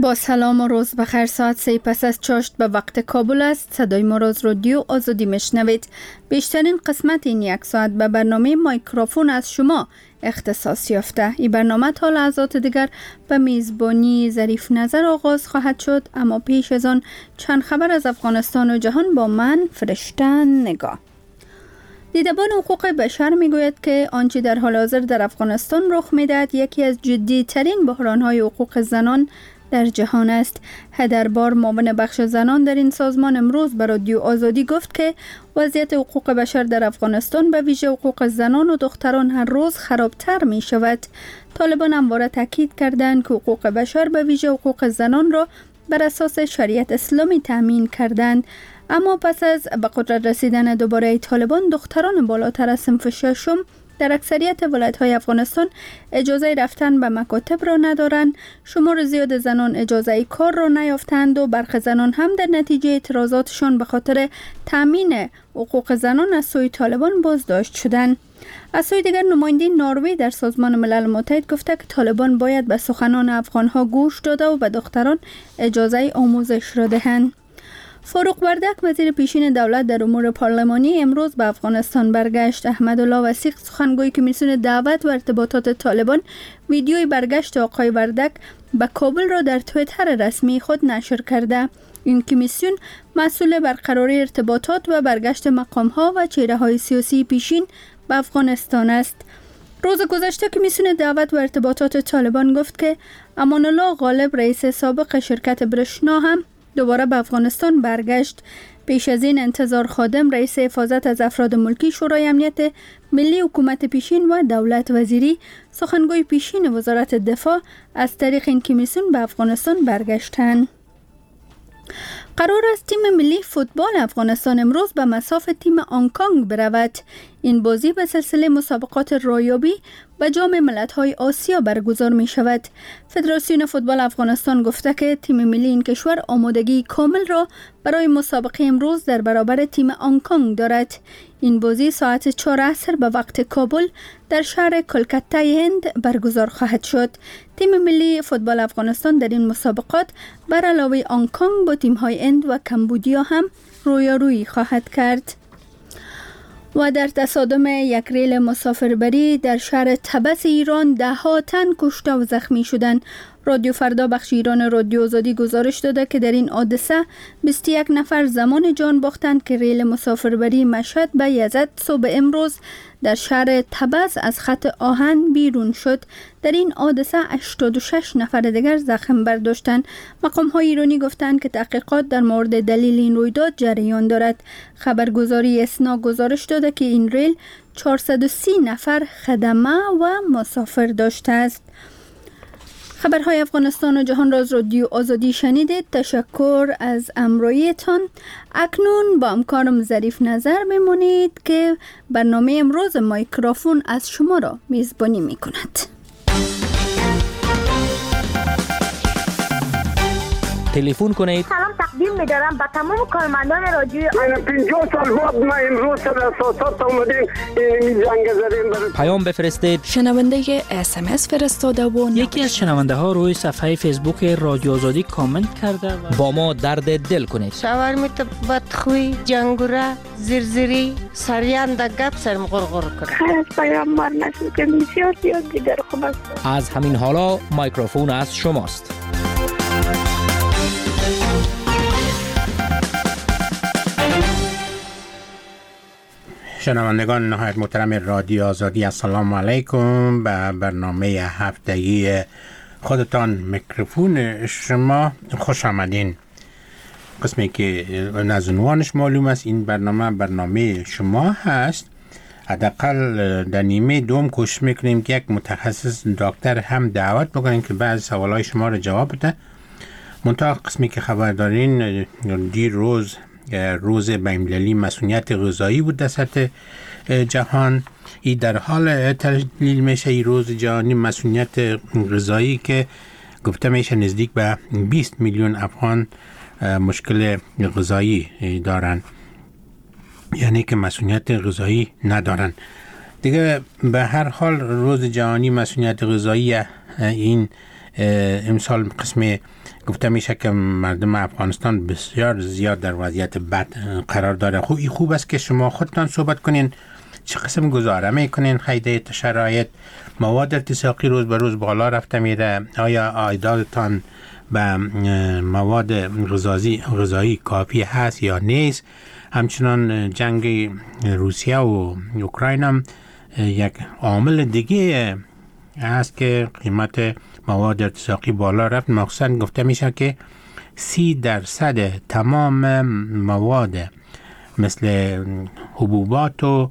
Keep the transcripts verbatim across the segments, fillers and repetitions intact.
با سلام و روز بخیر. ساعت سه پس از چاشت به وقت کابل است. صدای ما را از رادیو آزادی میشنوید. بیشترین قسمت این یک ساعت به برنامه مایکروفون از شما اختصاص یافته. این برنامه تا لحظات دیگر به میزبانی ظریف نظر آغاز خواهد شد، اما پیش از آن چند خبر از افغانستان و جهان با من فرشته نگاه. دیدبان حقوق بشر میگوید که آنچه در حال حاضر در افغانستان رخ میدهد یکی از جدی ترین بحران‌های حقوق زنان در جهان است. هدربار، معاون بخش زنان در این سازمان، امروز به رادیو آزادی گفت که وضعیت حقوق بشر در افغانستان به ویژه حقوق زنان و دختران هر روز خرابتر می شود. طالبان همواره تاکید کردند که حقوق بشر به ویژه حقوق زنان را بر اساس شریعت اسلامی تامین کردند، اما پس از به قدرت رسیدن دوباره طالبان، دختران بالاتر از صنف ششم در اکثریت ولایت‌های افغانستان اجازه رفتن به مکاتب را ندارند. شمار زیاد زنان اجازه کار را نیافتند و برخی زنان هم در نتیجه اعتراضاتشان به خاطر تامین حقوق زنان از سوی طالبان بازداشت شدند. از سوی دیگر، نماینده نروژ در سازمان ملل متحد گفته که طالبان باید به سخنان افغان‌ها گوش داده و به دختران اجازه آموزش را دهند. فاروق وردک، وزیر پیشین دولت در امور پارلمانی، امروز به افغانستان برگشت. احمدالله وثیق، سخنگوی کمیسیون دعوت و ارتباطات طالبان، ویدیوی برگشت آقای وردک به کابل را در توییتر رسمی خود نشر کرده. این کمیسیون مسئول برقراری ارتباطات و برگشت مقام‌ها و چهره‌های سیاسی پیشین به افغانستان است. روز گذشته کمیسیون دعوت و ارتباطات طالبان گفت که امان الله غالب، رئیس سابق شرکت برشنا، هم دوباره به افغانستان برگشت. پیش از این، انتظار خادم، رئیس حفاظت از افراد ملکی شورای امنیت ملی حکومت پیشین و دولت وزیری، سخنگوی پیشین وزارت دفاع، از طریق این کمیسیون به افغانستان برگشتند. قرار است تیم ملی فوتبال افغانستان امروز به مصاف تیم هنگ‌کنگ برود. این بازی به سلسله مسابقات رایابی و جام ملت‌های آسیا برگزار می شود. فدراسیون فوتبال افغانستان گفته که تیم ملی این کشور آمادگی کامل را برای مسابقه امروز در برابر تیم هنگ‌کنگ دارد. این بازی ساعت چهار عصر به وقت کابل در شهر کلکته هند برگزار خواهد شد. تیم ملی فوتبال افغانستان در این مسابقات بر علاوه هنگ‌کنگ با تیم‌های هند و کمبودیا هم رویارویی خواهد کرد. و در تصادم یک ریل مسافربری در شهر طبس ایران ده ها تن کشته و زخمی شدند. رادیو فردا بخش ایران رادیو آزادی گزارش داده که در این حادثه بیست و یک نفر زمان جان باختند که ریل مسافربری مشهد به یزد صبح امروز در شهر طبس از خط آهن بیرون شد. در این حادثه هشتاد و شش نفر دیگر زخم برداشتند. مقام‌های ایرانی گفتند که تحقیقات در مورد دلیل این رویداد جریان دارد. خبرگزاری اسنا گزارش داده که این ریل چهارصد و سی نفر خدمه و مسافر داشته است. خبرهای افغانستان و جهان را از رادیو آزادی شنیدید. تشکر از همراهیتان. اکنون با همکارم ظریف نظر میمونید که برنامه امروز مایکروفون از شما را میزبانی میکند. تلفن کنید. سلام تقدیم می‌دارم به تمام کارمندان رادیو. من پنجاه سال بعد ما امروز در اساسات اومدیم این جنگ زدیم. پیام بفرستید. شنونده اس ام اس فرستاده و یکی از شنونده ها روی صفحه فیسبوک رادیو آزادی کامنت کرده و با ما درد دل کنید. شاورمیت بدخوی، جنگوره، زرزری، سریان در گپ سرم غرغر کرد. خیلی از پیامبر نشد که بسیار زیاد دیگر خوب است. از همین حالا مایکروفون از شماست. شنوندگان نهایت محترم رادیو آزادی، السلام علیکم. به برنامه هفتگی خودتان میکروفون شما خوش آمدین. قسمی که از عنوانش معلوم است این برنامه برنامه شما هست. حداقل در نیمه دوم کوشش میکنیم که یک متخصص دکتر هم دعوت بکنیم که بعضی سوالای شما رو جواب بده. منتها قسمی که خبر دارین، دی روز روز بین‌المللی مسئولیت غذایی بود در سطح جهان. این در حال تجلیل میشه این روز جهانی مسئولیت غذایی که گفته میشه نزدیک به بیست میلیون افغان مشکل غذایی دارن، یعنی که مسئولیت غذایی ندارن. دیگه به هر حال روز جهانی مسئولیت غذایی این امسال قسم گفته میشه که مردم افغانستان بسیار زیاد در وضعیت بد قرار داره. خوب این خوب است که شما خودتان صحبت کنین چه قسم گزاره میکنین خیده شرایط، مواد التساقی روز به روز بالا رفته میره، آیا عایداتتان به مواد غذایی غذایی کافی هست یا نیست؟ همچنان جنگ روسیه و اوکراین هم یک عامل دیگه هست که قیمت مواد التساقی بالا رفت. مخصوصا گفته میشه که سی درصد تمام مواد مثل حبوبات و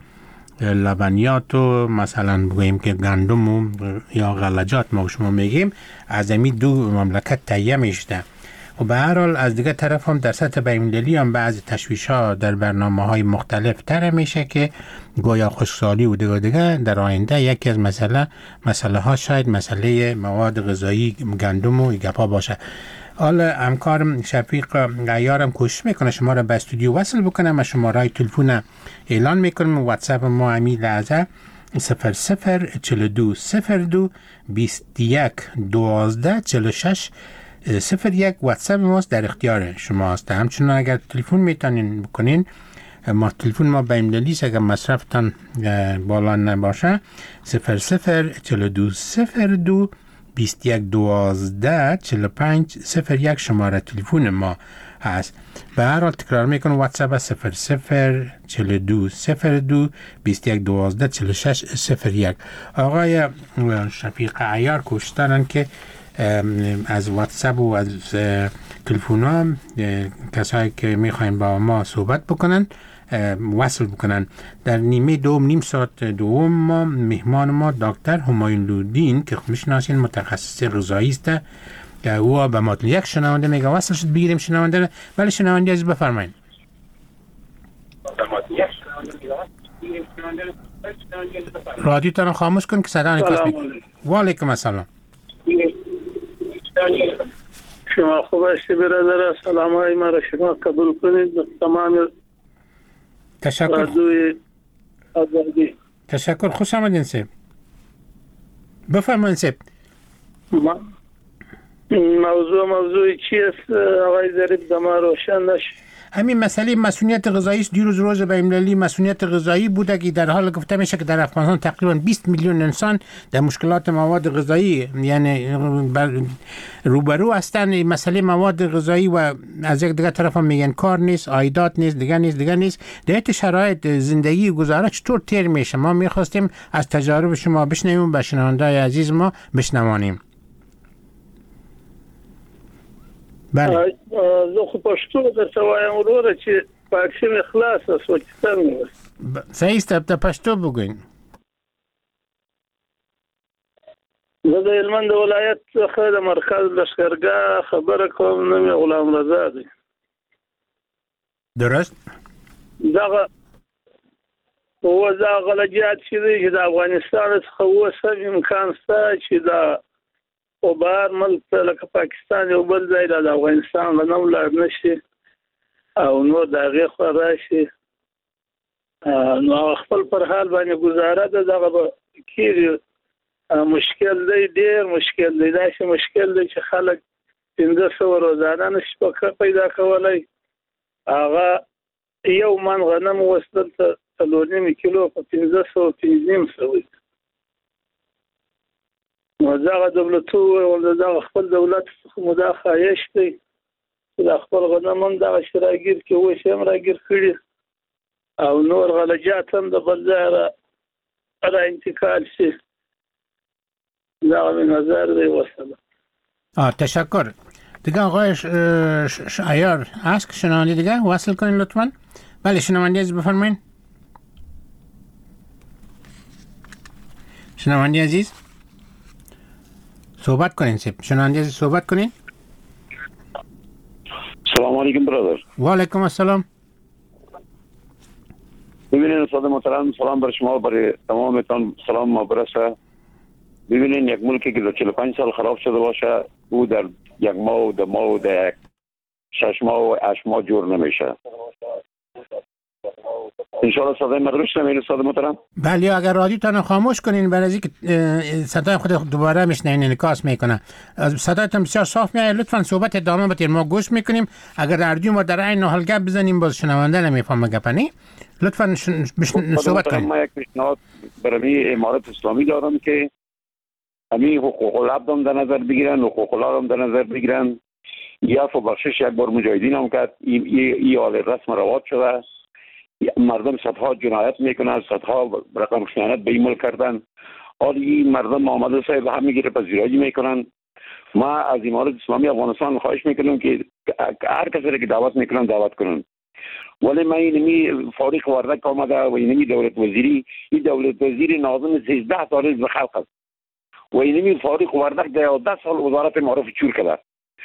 لبنیات و مثلا بگوییم که گندم و یا غلجات ما شما میگیم از این دو مملکت تهیه میشده. و به هر حال از دیگه طرف هم در سطح بین‌المللی هم بعضی تشویش ها در برنامه های مختلف تر میشه که گویا خشکسالی و دیگه دیگه در آینده یکی از مسئله مسئله ها شاید مسئله مواد غذایی گندم و گپا باشه. حالا همکارم شفیق عیارم کوشش میکنه شما را به استودیو وصل بکنم و شما رای تلفن اعلان میکنم. واتساپ ما همین لحظه صفر صفر چهل و دو صفر دو بیست و یک دوازده چهل و شش صفر یک. واتساپ ماست، در اختیار شما است. همچنان اگر تلفن میتونین بکنین، ما تلفن ما بین‌المللی است، اگر مصرفتان بالا نباشه صفر صفر چهل و دو صفر دو بیست و یک دوازده چهل و پنج صفر یک شماره تلفن ما هست. به هر حال تکرار میکنم واتساپ صفر صفر چهل و دو صفر دو بیست و یک دوازده چهل و شش صفر یک. آقای شفیق عیار کوشش دارن که از واتساپ و از تلفن ها کسایی که میخواین با ما صحبت بکنن وصل بکنن. در نیمه دوم نیم ساعت دوم ما مهمان ما دکتر همایون لودین که میشناسین متخصص غذایی است، او به ما یک شنونده میگه وصل شد بگیریم شنونده. ولی شنونده عزیز بفرمایید. رادیو تان خاموش کن که صدا نکاس میکنه. و علیکم السلام. شما خوب هستی برادر؟ سلام های ما را شما قبول کنید. تمام تشکر. آزادی. تشکر. خوش آمدین سیب. بفرمایید سیب. موضوع موضوعی چی است آقای ظریف دما روشن نشد؟ همین مسئله مسئولیت غذایی است. دیروز روز بین‌المللی مسئولیت غذایی بوده که در حال گفته میشه که در افغانستان تقریبا بیست میلیون انسان در مشکلات مواد غذایی یعنی روبرو هستن. مسئله مواد غذایی و از یک دیگه طرف هم میگن کار نیست، عایدات نیست، دیگه نیست دیگه نیست. در این شرایط زندگی و گزاره چطور تیر میشه؟ ما میخواستیم از تجارب شما بشنویم، به شنونده‌های عزیز ما بشنوانیم. بله. زه خو پښتو درته وایم وروره چې واکسین اخلاص است او چې څنګه صحیح است. ته پښتو وګورئ. زه د هلمند ولایت څخه د مرکز لښکرګاه خبره کوم. نوم یې غلام رضا دی. درست. دغه اوس دا غلجات چې دی چې د افغانستان څخه اوس هم امکان شته چې دا او بهر ملک لکه پاکستان یو بل ځای د افغانستان غنم لاړ نشي او نور د هغې خوا راشي نو خپل پر حال باندې ګزاره ده. دغه به کېږي. مشکل دی، ډېر مشکل دی. داسې مشکل دی چې خلک پنځه سوه روزانه نشي پیدا کولی. هغه یو من غنم اوس دلته څلور نیم کیلو په پنځه سوه پنځه نیم سوه. نو دغه دولتو دغه خپل دولت څخه مو دا خواهش دی چې د خپل غنم هم دغه شي راګیر کړي، اوس یې هم راګیر کړي او نور غلجات هم د بل ځای را انتقال شي. دغه مې نظر دی. وسلام. آه تشکر. دیگه آقای عیار هست که شنونده دیگه وصل کنین لطفا. بله شنونده عزیز بفرمایید. شنونده عزیز صحبت کنین. سیب شنونده عزیز صحبت کنین. سلام علیکم برادر. و علیکم السلام. ببینید استاد محترم، سلام بر شما، برای تمامتان سلام ما برسه. ببینید یک ملکی که در چهل و پنج سال خراب شده باشه او در یک ماه و دو ماه و در شش ماه و هشت ماه جور نمیشه. انشاءالله صدای من رو شنوید استاد محترم. بله اگر رادیوتان خاموش کنین برای اینکه صدای خود دوباره میشنوین انعکاس میکنه. صدایتان بسیار صاف میاد. لطفا صحبت ادامه بدید، ما گوش میکنیم. اگر رادیو ما در عین حال گپ بزنیم باز شنونده نمیفهمه گپنی. لطفا صحبت کنید. ما یک پیشنهاد برای امارت اسلامی دارم که همین حقوق العبد هم در نظر بگیرن، حقوق الله هم در نظر بگیرن. یا بخشش یک بار مجاهدین هم کرد، این حال رسم رواج شده. مردم صدها جنایت میکنن، صدها رقم خیانت به این ملک کردن. حالی مردم آمده صاحب هم میگیره پذیرایی میکنن. ما از امارت اسلامی افغانستان خواهش میکنم که هر کسی که دعوت میکنن دعوت کنن. ولی من اینمی فاریق وردک آمده و اینمی دولت وزیری، این دولت وزیر ناظم سیزده سال حزب خلق است و اینمی فاریق وردک ده سال وزارت معارف چور کرده.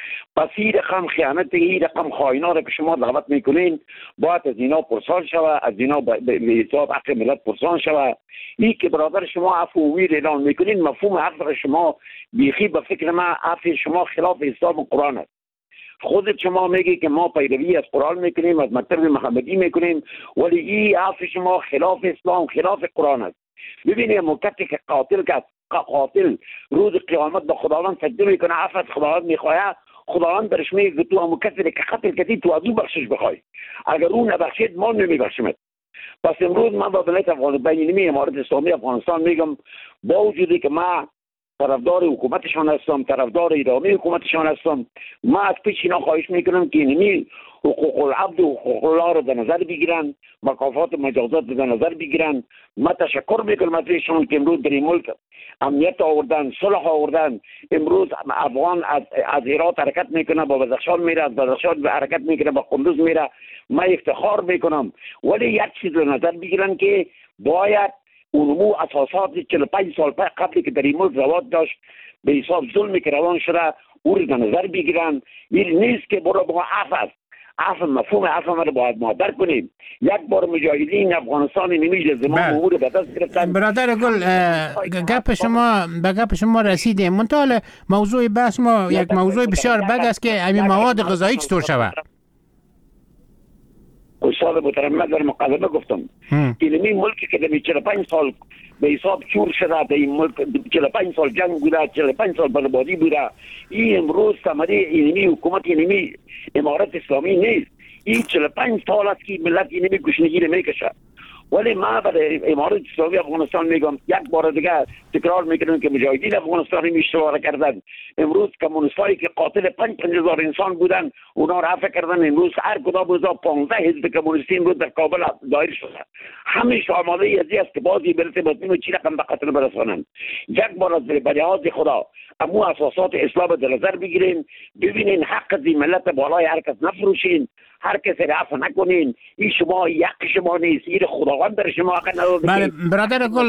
پس این رقم خیانت، این رقم خائنا را که شما دعوت میکنین باید از اینا پرسان شود، از اینا به حساب حق ملت پرسان شود. این که برادر شما عفو و ویر اعلان میکنین، مفهوم حق شما بیخی به فکر من عفو شما خلاف اسلام و قرآن است. خودت شما میگی که ما پیروی از قرآن میکنیم، از مکتب محمدی میکنیم، ولی این عفو شما خلاف اسلام، خلاف قرآن است. ببینید مکتی که قاتل که قاتل روز قیامت به خداوند سجده میکنه، عفو از خداوند میخواه، خداوند درش میگه تو هم کسی که قتل کردی تو از او بخشش بخوای، اگر اون نبخشید ما نمیبخشیمت. پس امروز من با دولت افغانستان بینی امارت اسلامی افغانستان میگم با وجودی که ما طرفدار حکومتشان هستم، طرفدار ادامه حکومتشان هستم، ما از پیش اینا خواهش میکنم که اینمی حقوق العبد و حقوق الله رو در نظر بگیرن، مکافات و مجازات رو در نظر بگیرن. ما تشکر میکنم از ایشان که امروز در این ملک امنیت آوردن، صلح آوردن. امروز افغان از از هرات حرکت میکنه با بدخشان میره، از بدخشان حرکت میکنه با قندوز میره. ما افتخار میکنم، ولی یک چیز رو نظر بگیرن که باید اونمو اساسات چهل و پنج سال قبلی که در این ملک رواج داشت به حساب ظلمی که روان شده او رو در نظر بگیرن. این نیست که برو با عفو عفو مفهوم عفو ما رو باید مادر کنیم. یک بار مجاهدین افغانستان نمیشه زمان امور به دست گرفتن. برادر گل گپ شما به گپ شما رسیدیم. منتها موضوع بحث ما یک موضوع بسیار بد است که همین مواد غذایی چطور شود. استاد محترم من در مقدمه گفتم که این ملکی که در چهل و پنج سال به حساب چور شده، در این ملک چهل و پنج سال جنگ بوده، چهل و پنج سال بربادی بوده، این امروز ثمره اینمی حکومت اینمی امارت اسلامی نیست. این چهل و پنج سال است که ملت اینمی گشنگی رو میکشه. ولی ما برای امارت اسلامی افغانستان میگم یک بار دیگه تکرار میکنم که مجاهدین افغانستان این اشتباه کردن. امروز کمونیستایی که قاتل پنج پنج هزار انسان بودن اونا رفع کردن. امروز هر کدام از پانزده حزب کمونیستی امروز در کابل ظاهر شده، همیشه آماده ازی است که بازی برسه بطنیم و چی رقم به قتل برسانند. یک بار از بریاض خدا امو اساسات اسلام در نظر بگیرین، ببینین حق زی ملت بالای هر کس نفروشین، هر کسی رفع نکنین. این شما یک شما نیست، این خداوند در شما حق نداده. بله برادر گل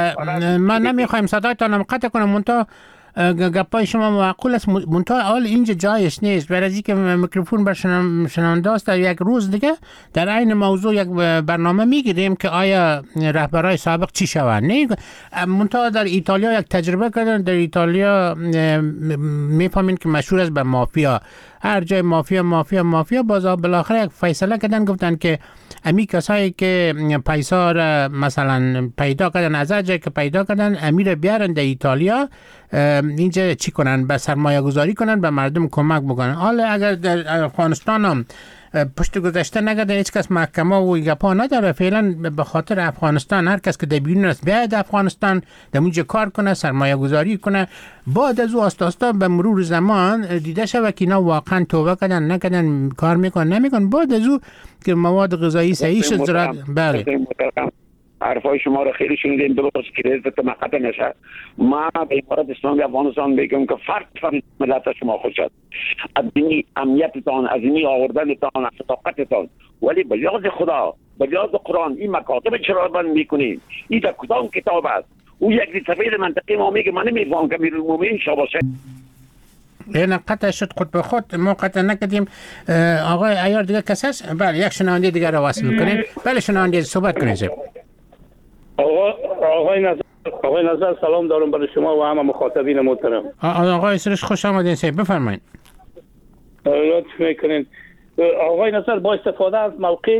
من نمیخوایم صدایتان قطع کنم، منتها گپای شما معقول است، منتها حال اینجا جایش نیست. برای از اینکه میکروفون بر شنونده است در یک روز دیگه در عین موضوع یک برنامه میگیریم که آیا رهبرای سابق چی شوند. نه منتها در ایتالیا یک تجربه کردن، در ایتالیا میفهمین که مشهور است به مافیا، هر جای مافیا مافیا مافیا. باز بالاخره یک فیصله کردن، گفتن که امی کسایی که پیسا را مثلا پیدا کردن از هر جایی که پیدا کردن امیر بیارن در ایتالیا اینجا چی کنن، به سرمایه گذاری کنن، به مردم کمک بکنن. حالا اگر در افغانستان هم پشت گذشته نگرده، هیچ کس محکمه و گپا نداره. فعلا به خاطر افغانستان هر کس که در بیرون است بیاید افغانستان در اونجا کار کنه، سرمایه گذاری کنه. بعد از او آستا آستا به مرور زمان دیده شود که اینا واقعا توبه کردن نکردن، کار میکنن نمیکنن. بعد از او که مواد غذایی صحیح شد زراعت. بله حرفای شما رو خیلی شنیدیم، درست که رزت مقطع نشه. ما به امارت اسلامی افغانستان میگم که فرق فرق ملت شما خوش است، از اینی امنیتتان، از اینی آوردنتان، از صداقتتان. ولی به یاد خدا، به یاد قرآن این مکاتب چرا بند میکنیم؟ این در کدام کتاب است؟ او یک سفید منطقی ما میگه من نمیفهم که امیرالمومنین شاه باشه. این قطع شد خود به خود، ما قطع نکردیم. آقای عیار دیگه کس هست؟ بله یک شنونده دیگر رو وصل میکنیم. بله شنونده صحبت کنید. آقا آقای نظر آقای نظر سلام دارم برای شما و همه مخاطبین محترم. آقای سرش خوش آمدین سید، بفرمایید. لطف میکنین. آقای نظر با استفاده از موقع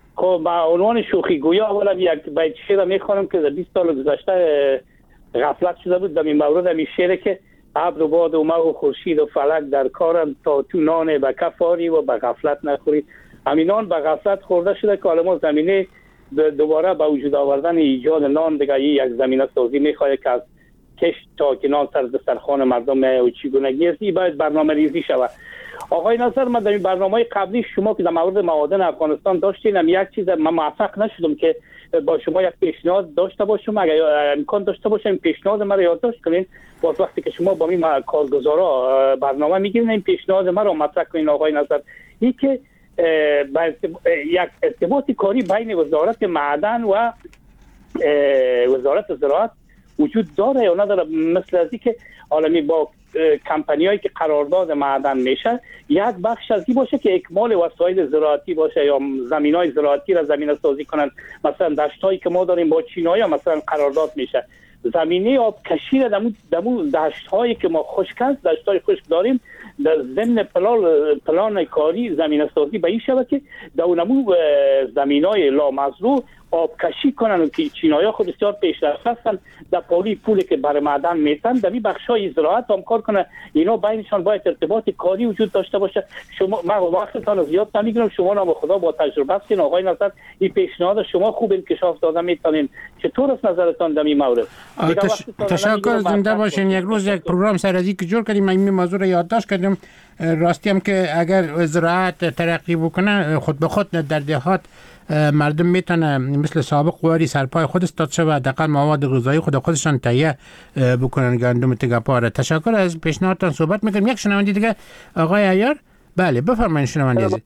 خب با عنوان شوخی گویا اولا یک بیت شعر میخوانم که در بیست سال گذشته غفلت شده بود در این مورد. همین شعره که ابر و باد و مه و خورشید و فلک در کارن تا تو نان به کفاری و به غفلت نخوری. همین نان به غفلت خورده شده که حالا ما زمینه دوباره به وجود آوردن ایجاد نان دیگه یک زمینه سازی میخواد که از کشت تا که نان سر دسترخوان مردم و چگونگی است. این باید برنامه ریزی شود. آقای ناصر، من در این برنامه قبلی شما که در مورد معادن افغانستان داشتین، هم یک چیز من موفق نشدم که با شما یک پیشنهاد داشته باشم. اگر امکان داشته باشم پیشنهاد مرا یادداشت کنین، باز وقتی که شما با می کارگزارا برنامه میگیرین این پیشنهاد مرا مطرح کنین. آقای ناصر، این که یک ارتباط کاری بین وزارت معدن و وزارت زراعت وجود داره یا نداره؟ مثل از این که عالمی با کمپانیایی که قرارداد معدن میشه یک بخش از این باشه که اکمال وسایل زراعتی باشه یا زمینای زراعتی را زمینه سازی کنن. مثلا دشتایی که ما داریم با چینایی مثلا قرارداد میشه زمینه آب کشی را دمو دشتایی که ما خشک است، دشتای خشک داریم، در ضمن پلان پلان کاری زمینه سازی به این شود که در اونمو زمینای لامزرو آب کشی کنن که چینای‌ها خود بسیار پیشرفته هستند در پولی پولی که برای معدن میتن در این بخشای زراعت هم کار کنه. اینا بینشان باید ارتباط کاری وجود داشته باشه. شما من وقتتان زیاد نمیگیرم، شما نام خدا با تجربه هستین. آقای ناصر، این پیشنهاد شما خوب انکشاف داده میتونین. چطور است نظرتان در این مورد؟ تش... تشکر، زنده باشین. یک روز یک پروگرام سرازی که جور کردیم، این موضوع رو یادداشت کردیم. راستی هم که اگر زراعت ترقی بکنه خود به خود در دهات مردم میتونه مثل سابق قواری سرپای خود استاد شود، حداقل مواد غذایی خود خودشان تهیه بکنن، گندم تگپاره. تشکر از پیشنهادتان. صحبت میکنیم. یک شنونده دیگه آقای عیار. بله بفرمایید شنونده عزیز.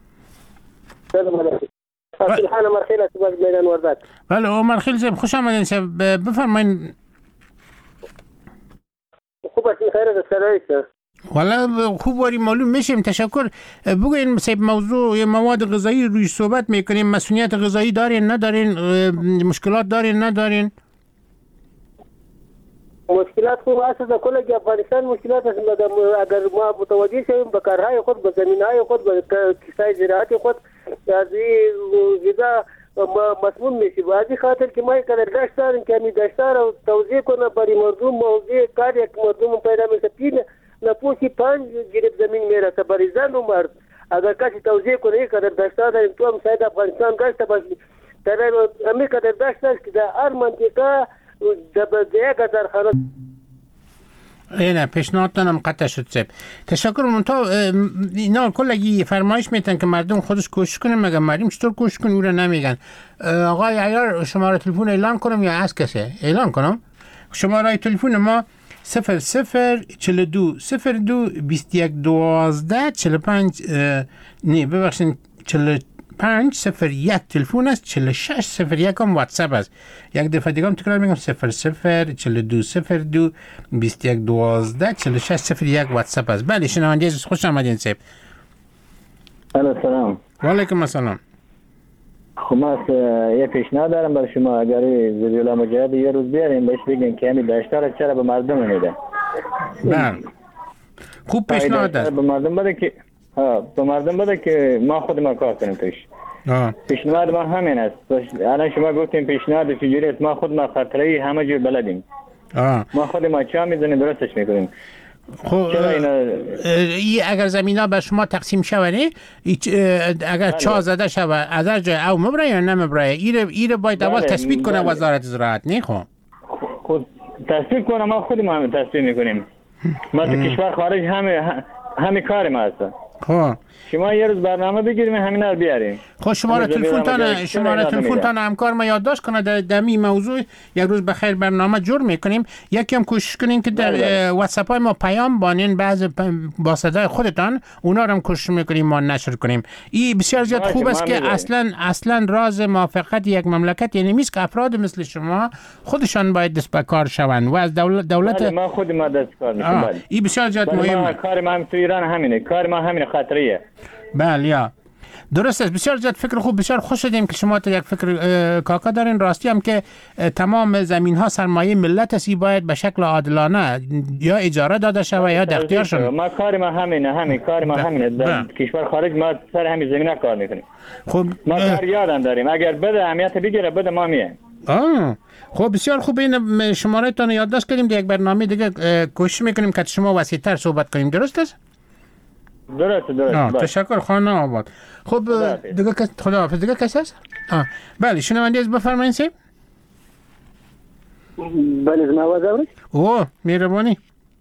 سلام مرخیل از میدان وردک. بله عمر خیل صاحب خوش آمدین صاحب، بفرمایید. خوب است، خیر است سرایت. والا خوب واری معلوم میشیم. تشکر. بگوین صاحب موضوع مواد غذایی روی صحبت میکنیم. مسئولیت غذایی دارین ندارین؟ مشکلات دارین ندارین؟ مشکلات خوب است در کل افغانستان مشکلات است. اگر ما متوجه شویم به کارهای خود، به زمینهای خود، به کسای زراعت خود از این غذا مسموم میشیم. از این خاطر که ما کدر داشت داریم که می داشتار رو توضیح کنه برای مردم موضوع کار یک مردم پیدا میشه. پین نپوسی پنج گریب زمین میرسه برای زن و مرد. اگر کسی توضیح کنه یک کدر داشتار داریم تو هم ساید افغانستان گشته باشی در امی کدر داشت است که در هر منطقه در یک هزار خانه. اینه پیشنهادتان هم قطع شد صاحب. تشکر. منتها اینا کلگی فرمایش میتن که مردم خودش کوشش کنن، مگر مردم چطور کوشش کنن او را نمیگن. آقای عیار شماره تلفن اعلان کنم یا از کسی اعلان کنم؟ شماره تلفن ما صفر صفر چهل دو صفر دو بیست یک دوازده چهل پنج نه ببخشید چهل پنج صفر یک تلفن است، چهل و شش صفر یک هم واتساپ است. یک دفعه دیگه هم تکرار میگم صفر صفر چهل دو صفر دو بیست یک دوازده چهل و شش صفر یک واتساپ است. بله شنونده عزیز خوش آمدین صاحب. سلام. و علیکم السلام. خب ما یه پیشنهاد دارم برای شما. اگر زبیولا مجاهد یه روز بیاریم بهش بگین که همین داشتار چرا به مردم میده. بله خوب پیشنهاد است. به مردم بده که ها به مردم بده که ما خود ما کار کنیم توش. آه. پیشنهاد ما همین است. الان شما گفتین پیشنهاد چجوری است، ما خود ما خاطری همه جور بلدیم. آه. ما خود ما چا میزنیم درستش میکنیم. خب ای اگر زمینا به شما تقسیم شونه، اگر چا زده شود از هر جای او مبره یا نمبره، ایره ایره باید اول تثبیت کنه وزارت زراعت. نه خب خود تثبیت کنه، ما خود ما هم تثبیت میکنیم. ما تو کشور خارج همه همه کار ما هست. خب شما یه روز برنامه بگیریم همینا رو بیاریم. خب شماره تلفنتان شماره تلفنتان همکار ما یادداشت کنه در دمی موضوع یک روز بخیر برنامه جور میکنیم. یکی هم کوشش کنین که در واتساپ های ما پیام بانین بعض با صدای خودتان اونا رو هم کوشش میکنیم ما نشر کنیم. این بسیار زیاد خوب است که اصلا اصلا راز موافقت یک مملکت یعنی میست که افراد مثل شما خودشان باید دست به کار شوند و از دولت دولت ما خود ما دست کار میکنیم. این بسیار زیاد مهمه. کار ما هم تو ایران همینه، کار ما همین خاطریه. بله یا درست است. بسیار زیاد فکر خوب، بسیار خوش شدیم که شما تا یک فکر کاکا دارین. راستی هم که تمام زمین ها سرمایه ملت است، باید به شکل عادلانه یا اجاره داده شود یا در اختیار شون. ما کار ما همینه، همین کار ما همینه. در کشور خارج ما سر همین زمینه کار میکنیم. خب ما کار یادم داریم، اگر بده اهمیت بگیره بده ما میایم. آه خب بسیار خوب. این شماره تان یادداشت کردیم، در یک برنامه دیگه کوشش میکنیم که شما وسیع‌تر صحبت کنیم. درست است؟ درست درست. تشکر خانم آباد. خب دیگه کس خدا حافظ. دیگه کس هست؟ آه بله شنونده از بفرمایید سه. بله زما आवाज اوري؟ اوه مهرباني.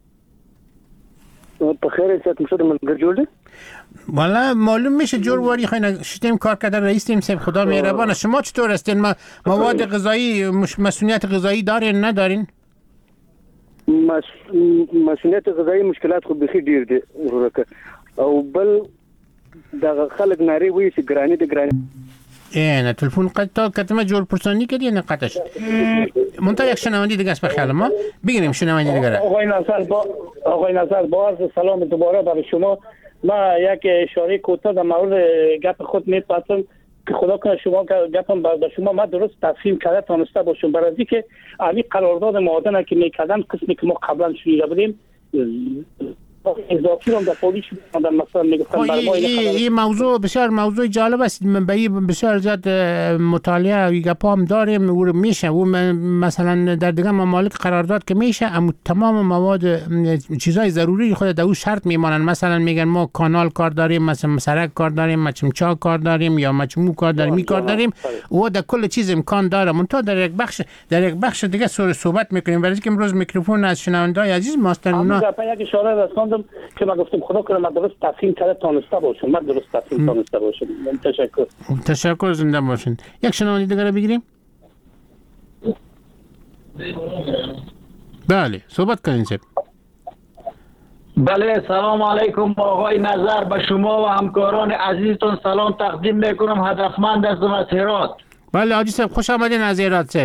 په خیر است مشهد ملګر جوړ دي؟ والا معلوم میشه جور واری خیلی شدیم کار کردن رئیس تیم سب خدا مهربانه. شما چطور هستین؟ ما مواد غذایی مسئولیت غذایی دارین ندارین؟ مسئولیت غذایی مشکلات خو بخي ډیر دي ورکه او بل د خلک ناری وی چې ګرانی د ګرانی نه تلفن قطع کتمه جور پرسانی کردی نه قطعش منتها یک شنوندی دیگه است بخیال ما بگیریم شنوندی دیگه. آقای نصر با آقای نصر با عرض سلام دوباره برای شما. ما یک اشاره کوتاه در مورد گپ خود میپرسم که خدا کنه شما گپم به شما ما درست تفهیم کرده تانسته باشم. برای اینکه علی قرارداد معادن که میکردن قسمی که ما قبلا شنیده بودیم اضافی رو در پولیش بودن مثلا میگفتن برای ما این موضوع بسیار موضوع جالب است. به این بسیار زیاد مطالعه و گپا هم داریم و میشه و مثلا در دیگه ممالک قرارداد که میشه اما تمام مواد چیزای ضروری خود در اون شرط میمانن. مثلا میگن ما کانال کار داریم، مثلا سرک کار داریم، مچمچا کار داریم یا مچمو کار داریم، می کار داریم و در کل چیز امکان داره. منتها در یک بخش در یک بخش دیگه سر صحبت میکنیم. برای اینکه امروز میکروفون از شنونده‌های عزیز ماست. اونا یک اشاره رساندم که من گفتم خدا کنه من درست تفهیم کرده تانسته باشم. من درست تفهیم تانسته باشم. تشکر. تشکر زنده باشین. یک شنونده دیگه بگیریم. بله صحبت کنین سب. بله سلام علیکم آقای نظر، به شما و همکاران عزیزتون سلام تقدیم میکنم. هدفمند هستم از هرات. بله حاجی صاحب خوش آمدین از هرات صاحب.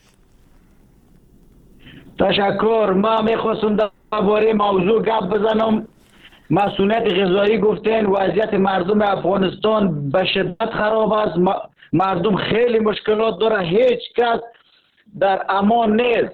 تشکر. ما میخواستم درباره موضوع گپ بزنم. مسئولیت غذایی گفتین وضعیت مردم افغانستان به شدت خراب است. مردم خیلی مشکلات داره، هیچ کس در امان نیست.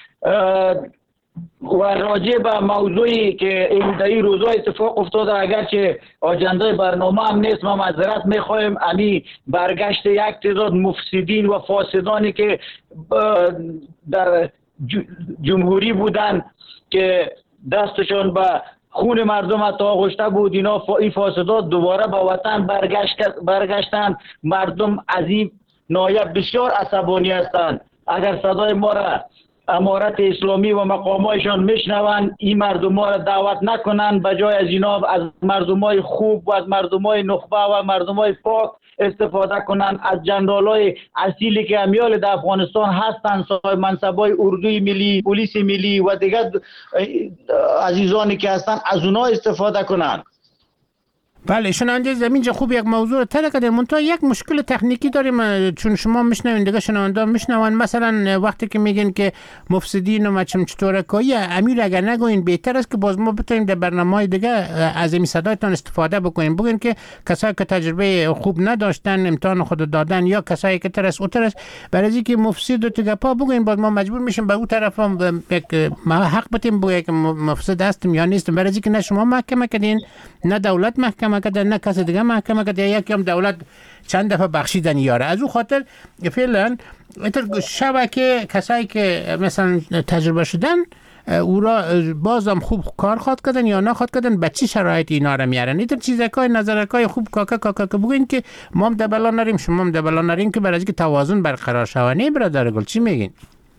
و راجع به موضوعی که این در این روزا اتفاق افتاده اگرچه آجنده برنامه هم نیست ما معذرت میخوایم. امی برگشت یک تعداد مفسدین و فاسدانی که در جمهوری بودن که دستشون به خون مردم تا آغشته بود، اینا این فاسدات دوباره به وطن برگشت برگشتن. مردم از این نایه بسیار عصبانی هستند. اگر صدای ما را امارت اسلامی و مقامایشان میشنوند این مردم ما را دعوت نکنند، به جای از اینا از مردمای خوب و از مردمای نخبه و مردمای پاک استفاده کنند، از جنرالای اصیلی که امیال در افغانستان هستند، صاحب منصبای اردوی ملی، پلیس ملی و دیگر عزیزانی که هستند از اونا استفاده کنند. بله شنونده زمین جا خوب یک موضوع رو طرح کردیم. منتها یک مشکل تکنیکی داریم چون شما میشنوین دیگه شنونده میشنون. مثلا وقتی که میگن که مفسدین و مچم چطورکایی امیر اگر نگوین بهتر است که باز ما بتونیم در برنامه‌های دیگه از این صدایتان استفاده بکنیم. بگین که کسایی که تجربه خوب نداشتن امتحان خود دادن یا کسایی که ترس اوترس برای اینکه مفسد و تگپا بگین باز ما مجبور میشیم به اون طرف هم یک ما حق بتیم بگیم که مفسد هستیم یا نیستیم. برای اینکه نه شما محکمه کردین نه دولت محکمه کده نه کسی دیگه محکمه کده یکی هم دولت چند دفعه بخشیدن یاره. از اون خاطر فعلا شبکه کسایی که مثلا تجربه شدن او را بازم خوب کار خواد کردن یا نخواد کردن به چی شرایط اینا را میارن. اینطور چیزکای نظرکای خوب کاکا کاکا که بگین که ما هم دبلا نریم شما هم دبلا نریم که برای اینکه توازن برقرار شود. نه برادر گل چی میگین؟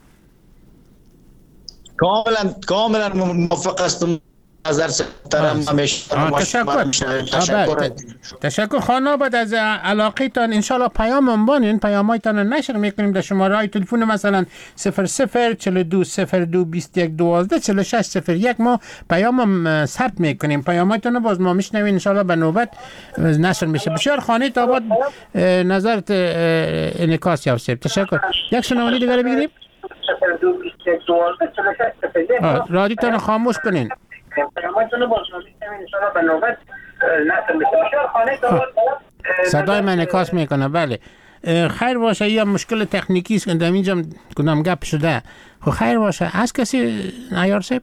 کاملا کاملا موافق هستم. نظر محترم تشکر. تشکر تشکر خانه بعد از علاقه تان ان شاء الله پیام انبانین پیامایتان نشر میکنیم در شماره های تلفن مثلا صفر صفر چهل و دو صفر دو بیست و یک دوازده چهل و شش صفر یک ما پیام ثبت میکنیم. پیامایتان باز ما میشنویم ان شاء الله به نوبت نشر میشه. بسیار خانه تا بعد نظرت انعکاس یافت. تشکر. یک شنونده دیگه بگیریم. صفر دو بیست و یک دوازده چهل و شش صفر یک رادیوتان خاموش کنین. صدای من انعکاس میکنه. بله خیر باشه، یا مشکل تکنیکی است که در اینجا کنم گپ شده. خب خیر باشه. از کسی نیار سب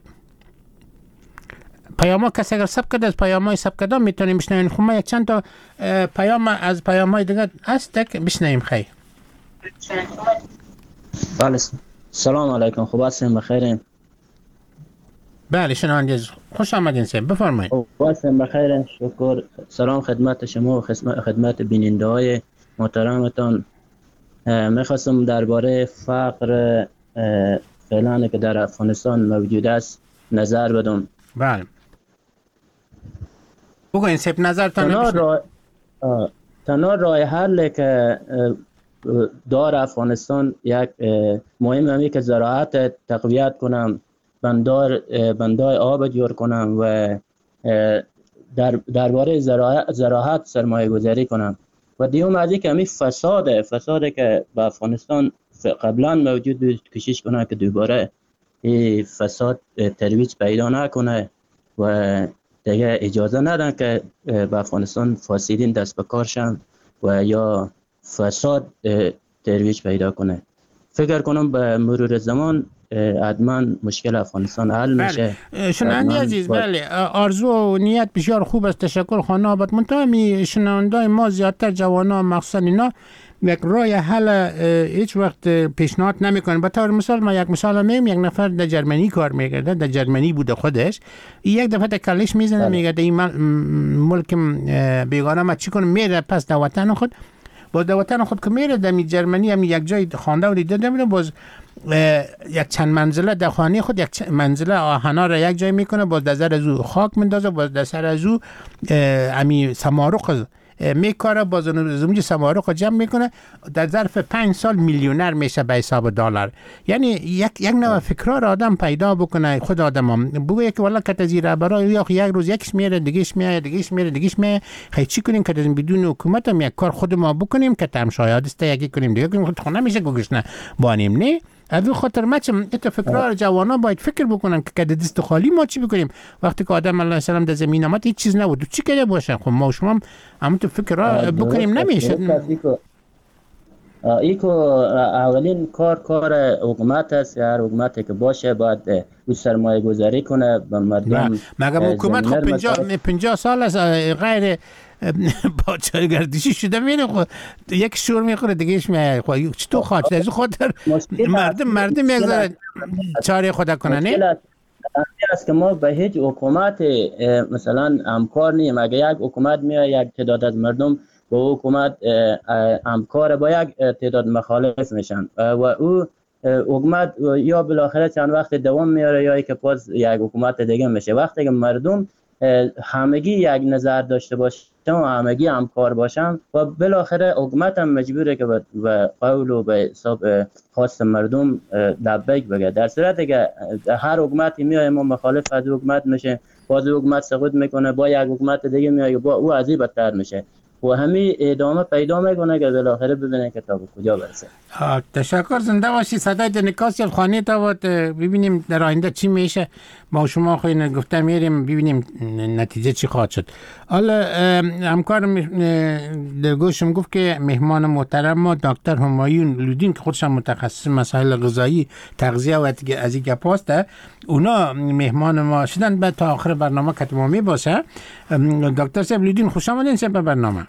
پیام کسی اگر سب کرده از پیام های سب کرده میتونیم بشنویم. خب ما یک چند تا پیام از پیام های دیگه هست که بشنویم. خیر بله سلام علیکم، خوب هستین؟ بخیرین؟ بله شنونده خوش آمدین سب، بفرمایید. خوب هستین؟ بخیرین؟ شکر. سلام خدمت شما و خدمت بیننده های محترمتان. میخواستم درباره فقر فعلا که در افغانستان موجود است نظر بدم. بله بگوین سب نظرتان. تنها راه تنها راه حل که دار افغانستان یک مهم همی که زراعت تقویت کنم، بندار بندای آب جور کنم و در درباره زراعت زراعت سرمایه گذاری کنم. و دیوم از این که همی فساده فساده که با افغانستان قبلا موجود بود کشش کنه که دوباره این فساد ترویج پیدا نکنه و دیگه اجازه ندن که با افغانستان فاسدین دست به کار شن و یا فساد ترویج پیدا کنه. فکر کنم به مرور زمان حتما مشکل افغانستان حل میشه. بله شنونده عزیز، بله آرزو و نیت بسیار خوب است، تشکر خانه آباد. منتها می شنونده ما زیادتر جوانا مخصوصا اینا یک راه حل هیچ وقت پیشنهاد نمیکنن. به طور مثال ما یک مثال میگم، یک نفر در جرمنی کار میکرده، در جرمنی بوده خودش، یک دفعه تکلش میزنه میگه این ملک بیگانه ما چی کنم، میره پس در وطن خود. باز در وطن خود که میره در جرمنی هم یک جای خوانده و دیده میره، باز یک چند منزله در خانه خود یک منزله آهنا را یک جای میکنه، باز در سر از او خاک میندازه، باز در سر از او امی سمارق میکاره، باز زمینی سمارق جمع میکنه، در ظرف پنج سال میلیونر میشه به حساب دلار. یعنی یک یک نوع فکرار آدم پیدا بکنه. خود آدم هم بگه که والا کت زیر برای یا یک روز یکش میره دیگهش میاد دیگهش میره دیگهش میاد، خیلی چی کنیم که بدون حکومت هم یک کار خود ما بکنیم که تمشایات است یکی کنیم دیگه کنیم، خود خونه میشه گوش نه بانیم نه. از خاطر مچم ات فکرار جوانا باید فکر بکنن که کد دست خالی ما چی بکنیم وقتی که آدم الله سلام در زمین آمد هیچ چیز نبود چی کرده باشه. خب ما شما هم تو فکرار بکنیم نمیشه. ایکو اولین کار کار حکومت است. هر حکومتی که باشه باید او سرمایه گذاری کنه به مردم. مگه حکومت خب پنجاه سال از غیر باچه گردشی شده میره، خب یک شور میخوره دیگهش میاد. خب چطور خواهد از خاطر مردم مردم یک ذره چاره خدا کنه نه؟ است که ما به هیچ حکومت مثلا همکار نیم. اگه یک حکومت میاد یک تعداد از مردم با حکومت همکار با یک تعداد مخالف میشن و او حکومت یا بالاخره چند وقت دوام میاره یا که باز یک حکومت دیگه میشه. وقتی که مردم همگی یک نظر داشته باشن و همگی همکار باشن و بالاخره حکومت هم مجبوره که به قول و به حساب خواست مردم لبیک بگه. در صورتی که هر حکومتی میاد ما مخالف از حکومت میشه، باز حکومت سقوط میکنه با یک حکومت دیگه میاد با او از این بدتر میشه و همین ادامه پیدا میکنه که بالاخره ببینه که تا کجا برسه. تشکر، زنده باشی. صدای دنکاسی خانه تا بود ببینیم در آینده چی میشه. ما شما خواهی گفته میریم ببینیم نتیجه چی خواهد شد. حالا همکارم در گوشم گفت که مهمان محترم ما دکتر همایون لودین که خودش متخصص مسائل غذایی تغذیه و از این گپاسته، اونا مهمان ما شدن به تا آخر برنامه که تمامی باشه. دکتر صاحب لودین خوش آمدین صاحب به برنامه.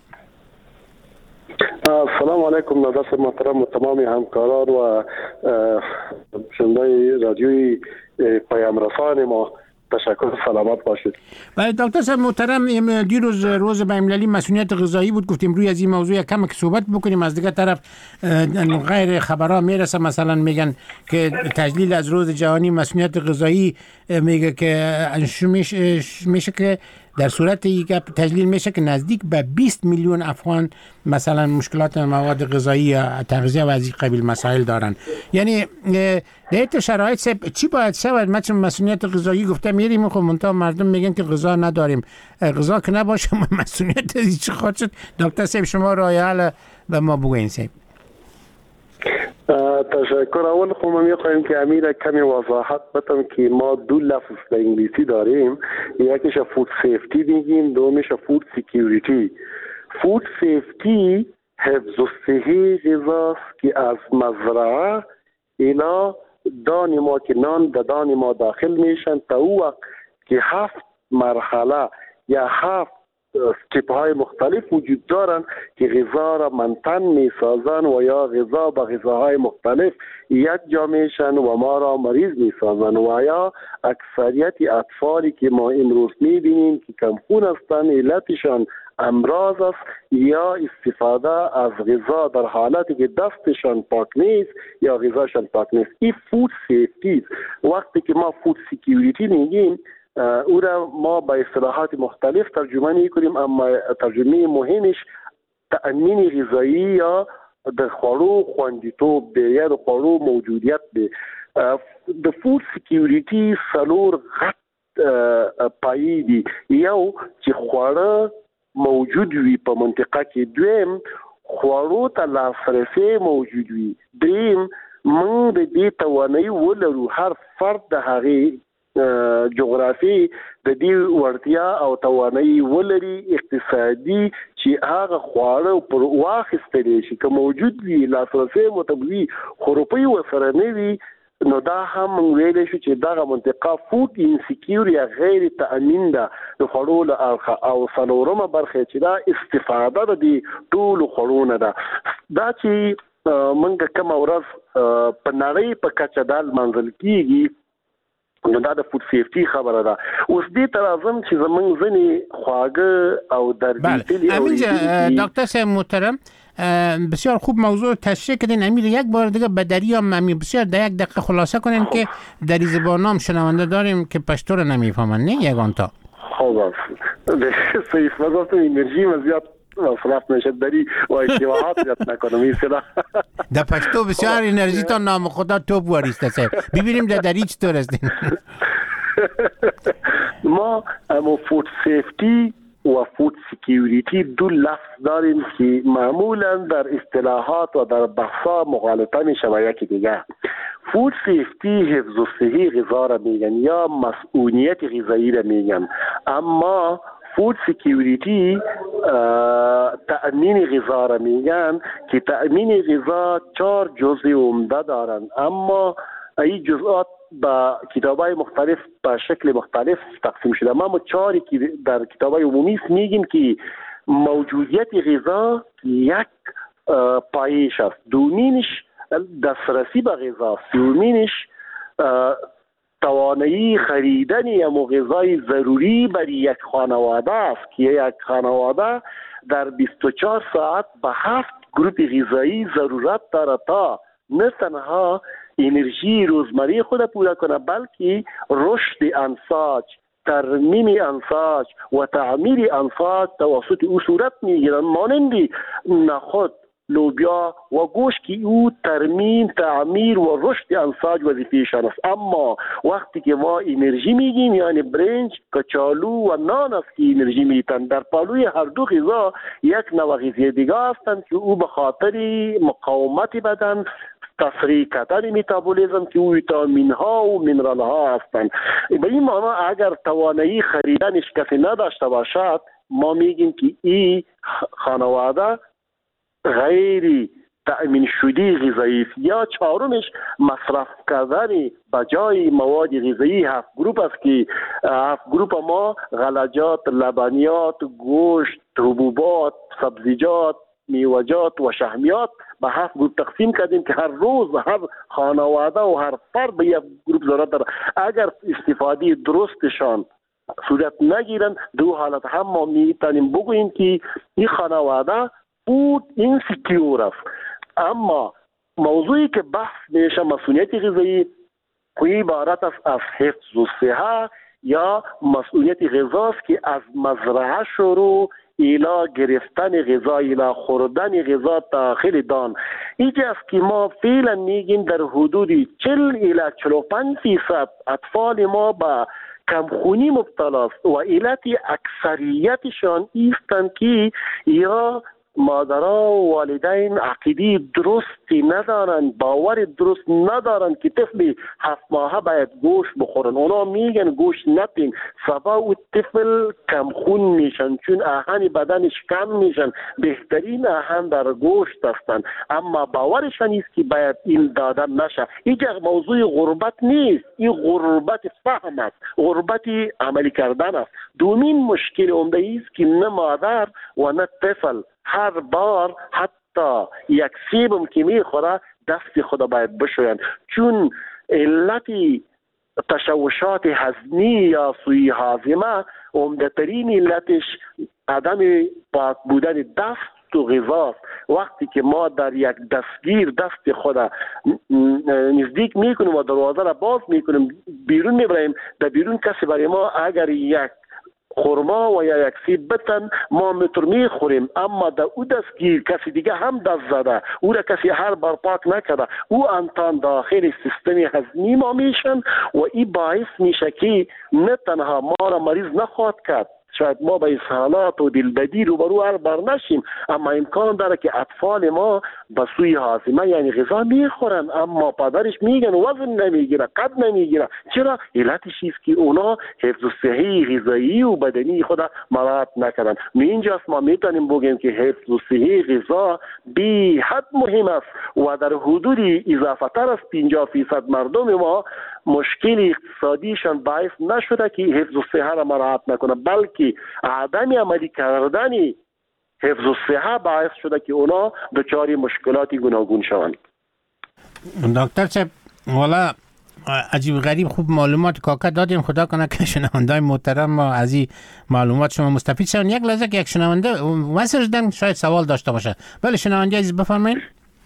سلام علیکم نظر محترم و تمامی همکاران و شنوندگان رادیوی پیام رسان ما، تشکر، سلامت باشید. بله دکتر صاحب محترم، دیروز روز بین‌المللی مسئولیت غذایی بود، گفتیم روی از این موضوع کم که صحبت بکنیم. از دیگه طرف غیر خبرها میرسه، مثلا میگن که تجلیل از روز جهانی مسئولیت غذایی میگه که میشه که در صورت یک تجلیل میشه که نزدیک به بیست میلیون افغان مثلا مشکلات مواد غذایی تغذیه و از این قبیل مسائل دارن. یعنی در این شرایط چی باید شود؟ مثلا مسئولیت غذایی گفته میریم خب منتها مردم میگن که غذا نداریم. غذا که نباشه مسئولیت از چی خواهد شد؟ دکتر صاحب شما راه حل به ما بگوین صاحب. تشکر. اول خب ما میخوایم که امیر کمی وضاحت بدم که ما دو لفظ به انگلیسی داریم، یکیش فود سیفتی میگیم، دومیش فود سکیوریتی. فود سیفتی حفظ الصحه غذاست که از مزرعه اینا دان ما که نان در دان ما داخل میشن تا او وقت که هفت مرحله یا هفت تیپ های مختلف وجود دارن که غذا را منتن می سازن و یا غذا با غذاهای مختلف یک جا میشن و ما را مریض می سازن و یا اکثریت اطفالی که ما امروز می بینیم که کمخون هستند علتشان امراض است یا استفاده از غذا در حالتی که دستشان پاک نیست یا غذاشان پاک نیست. این فود سیفتی. وقتی که ما فود سکیوریتی میگیم او را ما با اصطلاحات مختلف ترجمه میکنیم، اما ترجمه مهمش تأمین غذایی یا د خوړو خوندیتوب دی یا د خوړو موجودیت دی. د فود سکیوریتی څلور غټ پایې دي. یو چې خواړه موجود وي په منطقه کې، دویم خوړو ته لاسرسی موجود وي، دریم موږ د دې توانایي ولرو هر فرد د هغې جغرافي د دې وړتیا او توانایي ولري اقتصادي چې هغه خواړه پر واخیستلی شي که موجود وي لاسرسی متبوي خو روپۍ ورسره نه وي، نو دا هم ویلی شو چې دغه منطقه فود انسیکیور یا غیر تأمین ده د خوړو له اړخه. او څلورمه برخه چې دا استفاده د دې ټولو خوړو نه ده. دا چې موږ کومه ورځ په نړۍ په کچه دا لمانځل کېږي، نو دا د فود سیفتی خبره ده. اوس دې ته راځم چې زموږ ځینې خواږه او دردیدلي امین دکتر صاحب محترم، بسیار خوب موضوع تشریح کردین. امیر یک بار دیگه به دری هم امیر بسیار در یک دقیقه خلاصه کنین که دری زبان هم شنونده داریم که پشتو رو نمیفهمن. نه یگان تا خوب است سیف مزاست انرژی مزیاد مصرف میشه دری و اشتباهات زیاد نکنم. این سلا در پشتو بسیار انرژی تا نام خدا توپ واریسته صاحب. ببینیم در دری چطور هستین. ما اما فود سیفتی و فود سکیوریتی دو لفظ داریم که معمولا در اصطلاحات و در بحثا مغالطه میشه و یکی دیگه. فود سیفتی حفظ الصحه غذا را میگن یا مسئولیت غذایی را میگن، اما فود سکیوریتی تأمین غذا را میگن که تأمین غذا چهار جزء عمده دارن، اما این جزئیات با کتابای مختلف به شکل مختلف تقسیم شده. ما چهاری که در کتابای عمومی میگیم که موجودیت غذا یک پایش است، دومینش دسترسی به غذا، سومینش توانایی خریدن یا غذای ضروری برای یک خانواده است که یک خانواده در بیست و چهار ساعت به هفت گروپ غذایی ضرورت داره تا نه تنها انرژی روزمره خود پورا کنه بلکه رشد انساج، ترمیم انساج و تعمیر انساج توسط او صورت میگیرن، مانند نخود، لوبیا و گوشت که او ترمیم، تعمیر و رشد انساج وظیفه‌شان است. اما وقتی که ما انرژی میگیم یعنی برنج، کچالو و نان است که انرژی میتن، در پالوی هر دو غذا یک نوع غذایی دیگه هستند که او به خاطر مقاومت بدن، تسریع کردن متابولیسم که ویتامین ها و مینرال ها هستند. به این معنا اگر توانایی خریدنش کسی نداشته باشد، ما میگیم که این خانواده غیر تأمین شده غذایی. یا چهارمش مصرف کردن بجای مواد غذایی هفت گروپ است که هفت گروپ ما غلجات، لبنیات، گوشت، حبوبات، سبزیجات، میوه‌جات و شحمیات به هفت گروپ تقسیم کردیم که هر روز هر خانواده و هر فرد به یک گروپ ضرورت داره. اگر استفاده درستشان صورت نگیرن، دو حالت هم ما میتونیم بگوییم که این خانواده فود اینسیکیور است. اما موضوعی که بحث میشه مسئولیت غذایی عبارت است از حفظ الصحه یا مسئولیت غذاست که از مزرعه شروع ایلا گرفتن غذا، ایلا خوردن غذا داخل دان. اینجا است که ما فعلا میگیم در حدود چهل الی چهل و پنج فیصد اطفال ما با کمخونی مبتلا است و علت اکثریتشان ایستند که یا مادرها و والدین عقیده درستی ندارن، باور درست ندارن که طفل هفت ماهه باید گوشت بخورن. اونا میگن گوشت نپین، سبا او طفل کم خون میشن چون آهن بدنش کم میشن. بهترین آهن در گوشت هستن، اما باورشان نیست که باید این دادن نشه. اینجا موضوع غربت نیست، این غربت فهم است، غربت عملی کردن است. دومین مشکل عمده است که نه مادر و نه طفل هر بار حتی یک سیبم که میخوره دست خدا باید بشوین، چون علت تشوشات هضمی یا سوی هاضمه عمده ترین علتش عدم پاک بودن دست تو غذاست. وقتی که ما در یک دستگیر دست خدا نزدیک میکنیم و دروازه را باز میکنیم بیرون میبریم، در بیرون کسی برای ما اگر یک خورما و یا یک سیب بتن ما متر میخوریم، اما در او دستگیر کسی دیگه هم دست زده، او را کسی هر بار پاک نکرده، او انتان داخل سیستم هضمی ما میشن و این باعث میشه که نه تنها ما را مریض نخواهد کرد، شاید ما به اسهالات و دلبدی روبرو هر بار نشیم، اما امکان داره که اطفال ما به سوی هاضمه یعنی غذا میخورن اما پدرش میگن وزن نمیگیره، قد نمیگیره. چرا؟ علتش است که اونا حفظ صحی غذایی و بدنی خود مراعات نکردن. اینجاست ما میتونیم بگیم که حفظ صحی غذا بی حد مهم است و در حدود اضافه تر از پنجاه فیصد مردم ما مشکل اقتصادیشان باعث نشده که حفظ صحه را مراعات نکنه، بلکه عدم عملی کردن حفظ صحه باعث شده که اونا دچار مشکلاتی گوناگون شوند. دکتر صاحب والا عجیب غریب خوب معلومات کاکا دادیم، خدا کنه که شنوندای محترم ما از این معلومات شما مستفید شون. یک لحظه که یک شنونده مسیج دادن شاید سوال داشته باشه. بله شنونده عزیز بفرمایید.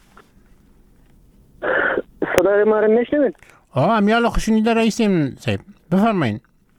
صدای ما رو میشنوید؟ آه امیال خوشنیده رئیسیم صاحب بفرمایید.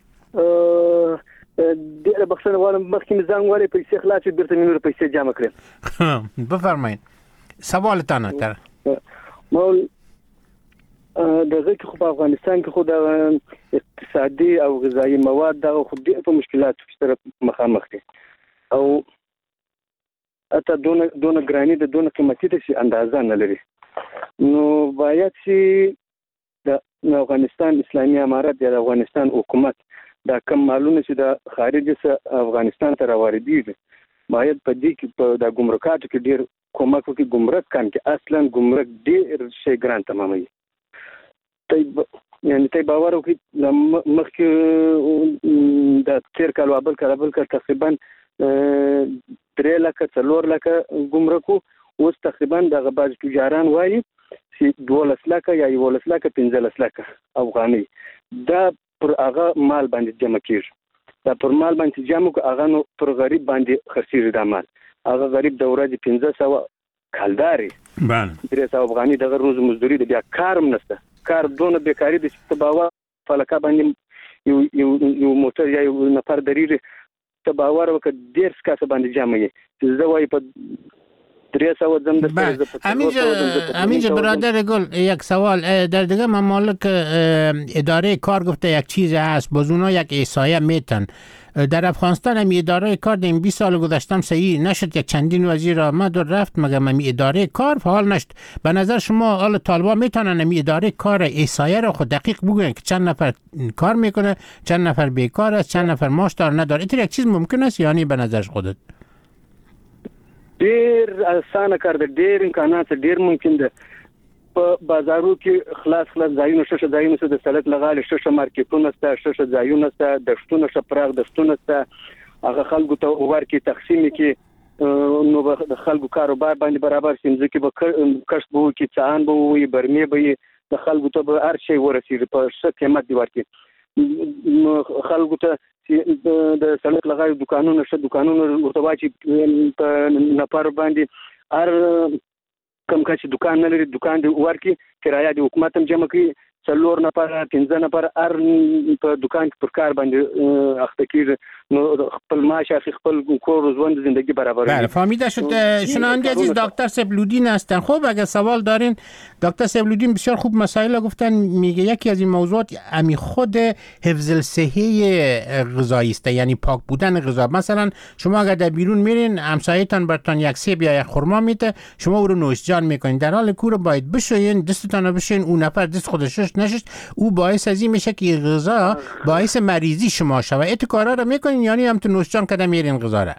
ډیره بخښنه غواړم مخکې مې زنګ وهلی پیسې خلاص شوې بیرته مې نورې پیسې جمع کړې. بفرمایید سوالتان تر ما دغه کې خو په افغانستان کې خو د اقتصادي او غذایي مواد دغه خو ډېر په مشکلاتو کې سره مخامخ دي او اته دونه دونه ګراني د دونه قیمتي ده چې اندازه نه لري. نو باید چې د افغانستان اسلامي امارت یا د افغانستان حکومت دا کم مالونه چې د خارج څخه افغانستان ته راوړي باید په دې کې په د ګمرکاتو کې ډېر کومک وکړي. ګمرک کم کې اصلا ګمرک ډېر شی ګران تماموي. ته یعنی ته باور وکړي مخکې د تیر کال او بل کال بل کال تقریبا درې لکه څلور لکه ګمرکو، اوس تقریبا دغه بعض تجاران وایي چې دولس لکه یا یولس لکه پنځلس لکه افغاني دا پر هغه مال باندې جمع کیږي. دا پر مال باندې جمع کو هغه نو پر غریب باندې خرڅیږي. دا مال هغه غریب د ورځې پنځه سوه کالداري بله درې سوه افغاني دغه روز مزدوري ده، بیا کار هم نشته. کار دونه بیکاري ده چې ته باور فلکه باندې یو یو یو موټر یا یو نفر درېږي ته باور وکړه ډېر کسه باندې جمع یې چې زه وایي په همینجا برادر گل یک سوال در دیگه ممالک اداره کار گفته یک چیز هست باز اونا یک احصایه میتن. در افغانستان هم اداره کار در این بیست سال گذشتم صحیح نشد، یک چندین وزیر آمد و رفت مگه هم اداره کار فعال نشد. به نظر شما حال طالبان میتونن هم اداره کار احصایه را خود دقیق بگوین که چند نفر کار میکنه، چند نفر بیکار است، چند نفر معاش دار نداره؟ اینطور یک چیز ممکن است یعنی به نظر خودت؟ ډیر اسانه کار ده، ډیر امکانات ډیر ممکن ده. په بازارو کې خلاص خلاص ځایونه شته، ځایونه څه د سړک لغاله شته، مارکیټونه شته، شته ځایونه شته، دښتونه شته، پراخ دښتونه شته. هغه خلکو ته ورکې تقسیم کې نو د خلکو کاروبار باندې برابر شي، ځکه به کښت به وکړي، څان به وي، برمې به وي، د خلکو ته به هر شی ورسېږي په ښه قیمت دی ورکړي. خلکو ته د سړک لغاړې دوکانونه شته، دوکانونه ورته واچي په نفر باندې هر کم کس دوکان نه لري دوکان دی ورکړي، کرایه د حکومت هم جمع کړي څلور نفر پنځه نفر هر په دکان کې پر کار باندې اخته کیږي نو خپل معاش اخی خپل کور ژوند زندگی برابر. بله فهمیده شد. شنونده عزیز دکتر سبلودین هستن. خب اگر سوال دارین دکتر سبلودین بسیار خوب مسائل گفتن. میگه یکی از این موضوعات امی خود حفظ الصحه غذایی است، یعنی پاک بودن غذا. مثلا شما اگر در بیرون میرین همسایه‌تان براتون یک سیب یا یک خرما میده، شما او رو نوشجان میکنین، در حال کور باید بشوین، دستتان رو بشین، اون نفر دست خودش نشست، او باعث از این میشه که غذا باعث مریضی شما شوه. ایت کارا رو میکنین یعنی هم تو نوشجان کده میرین غذا را؟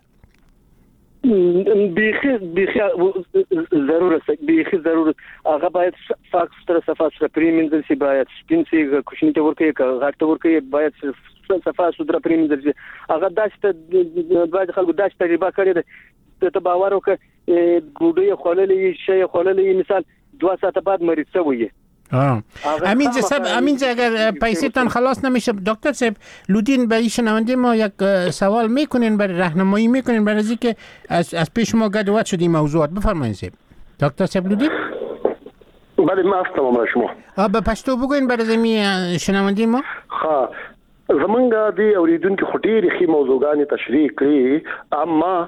بیخی بیخی ضرورت بیخی ضرورت هغه باید پاک ستر صفا سره پریمنځل شي، باید سپین شي، کوچنی ته ورکه غټ ته ورکه باید صفا سوتره پریمنځل شي. هغه داسته باید خلکو داسته تجربه کړی ده ته باور وکړه ګوډۍ خوللې شي خوللې مثال دو ساعت بعد مریض شوی. آه. امین جسب امین اگر پیسه تان خلاص نمیشه دکتر صاحب لودین برای شنونده ما یک سوال میکنین، برای راهنمایی میکنین برای اینکه از از پیش ما گدوات شدیم موضوعات. بفرمایید صاحب. دکتر صاحب لودین. بله ما هستم شما. آ به پښتو بگوین برای زمي شنونده ما. ها زمونږ د اوریدونکو خټيري خي موضوعګانې تشریح کړې، اما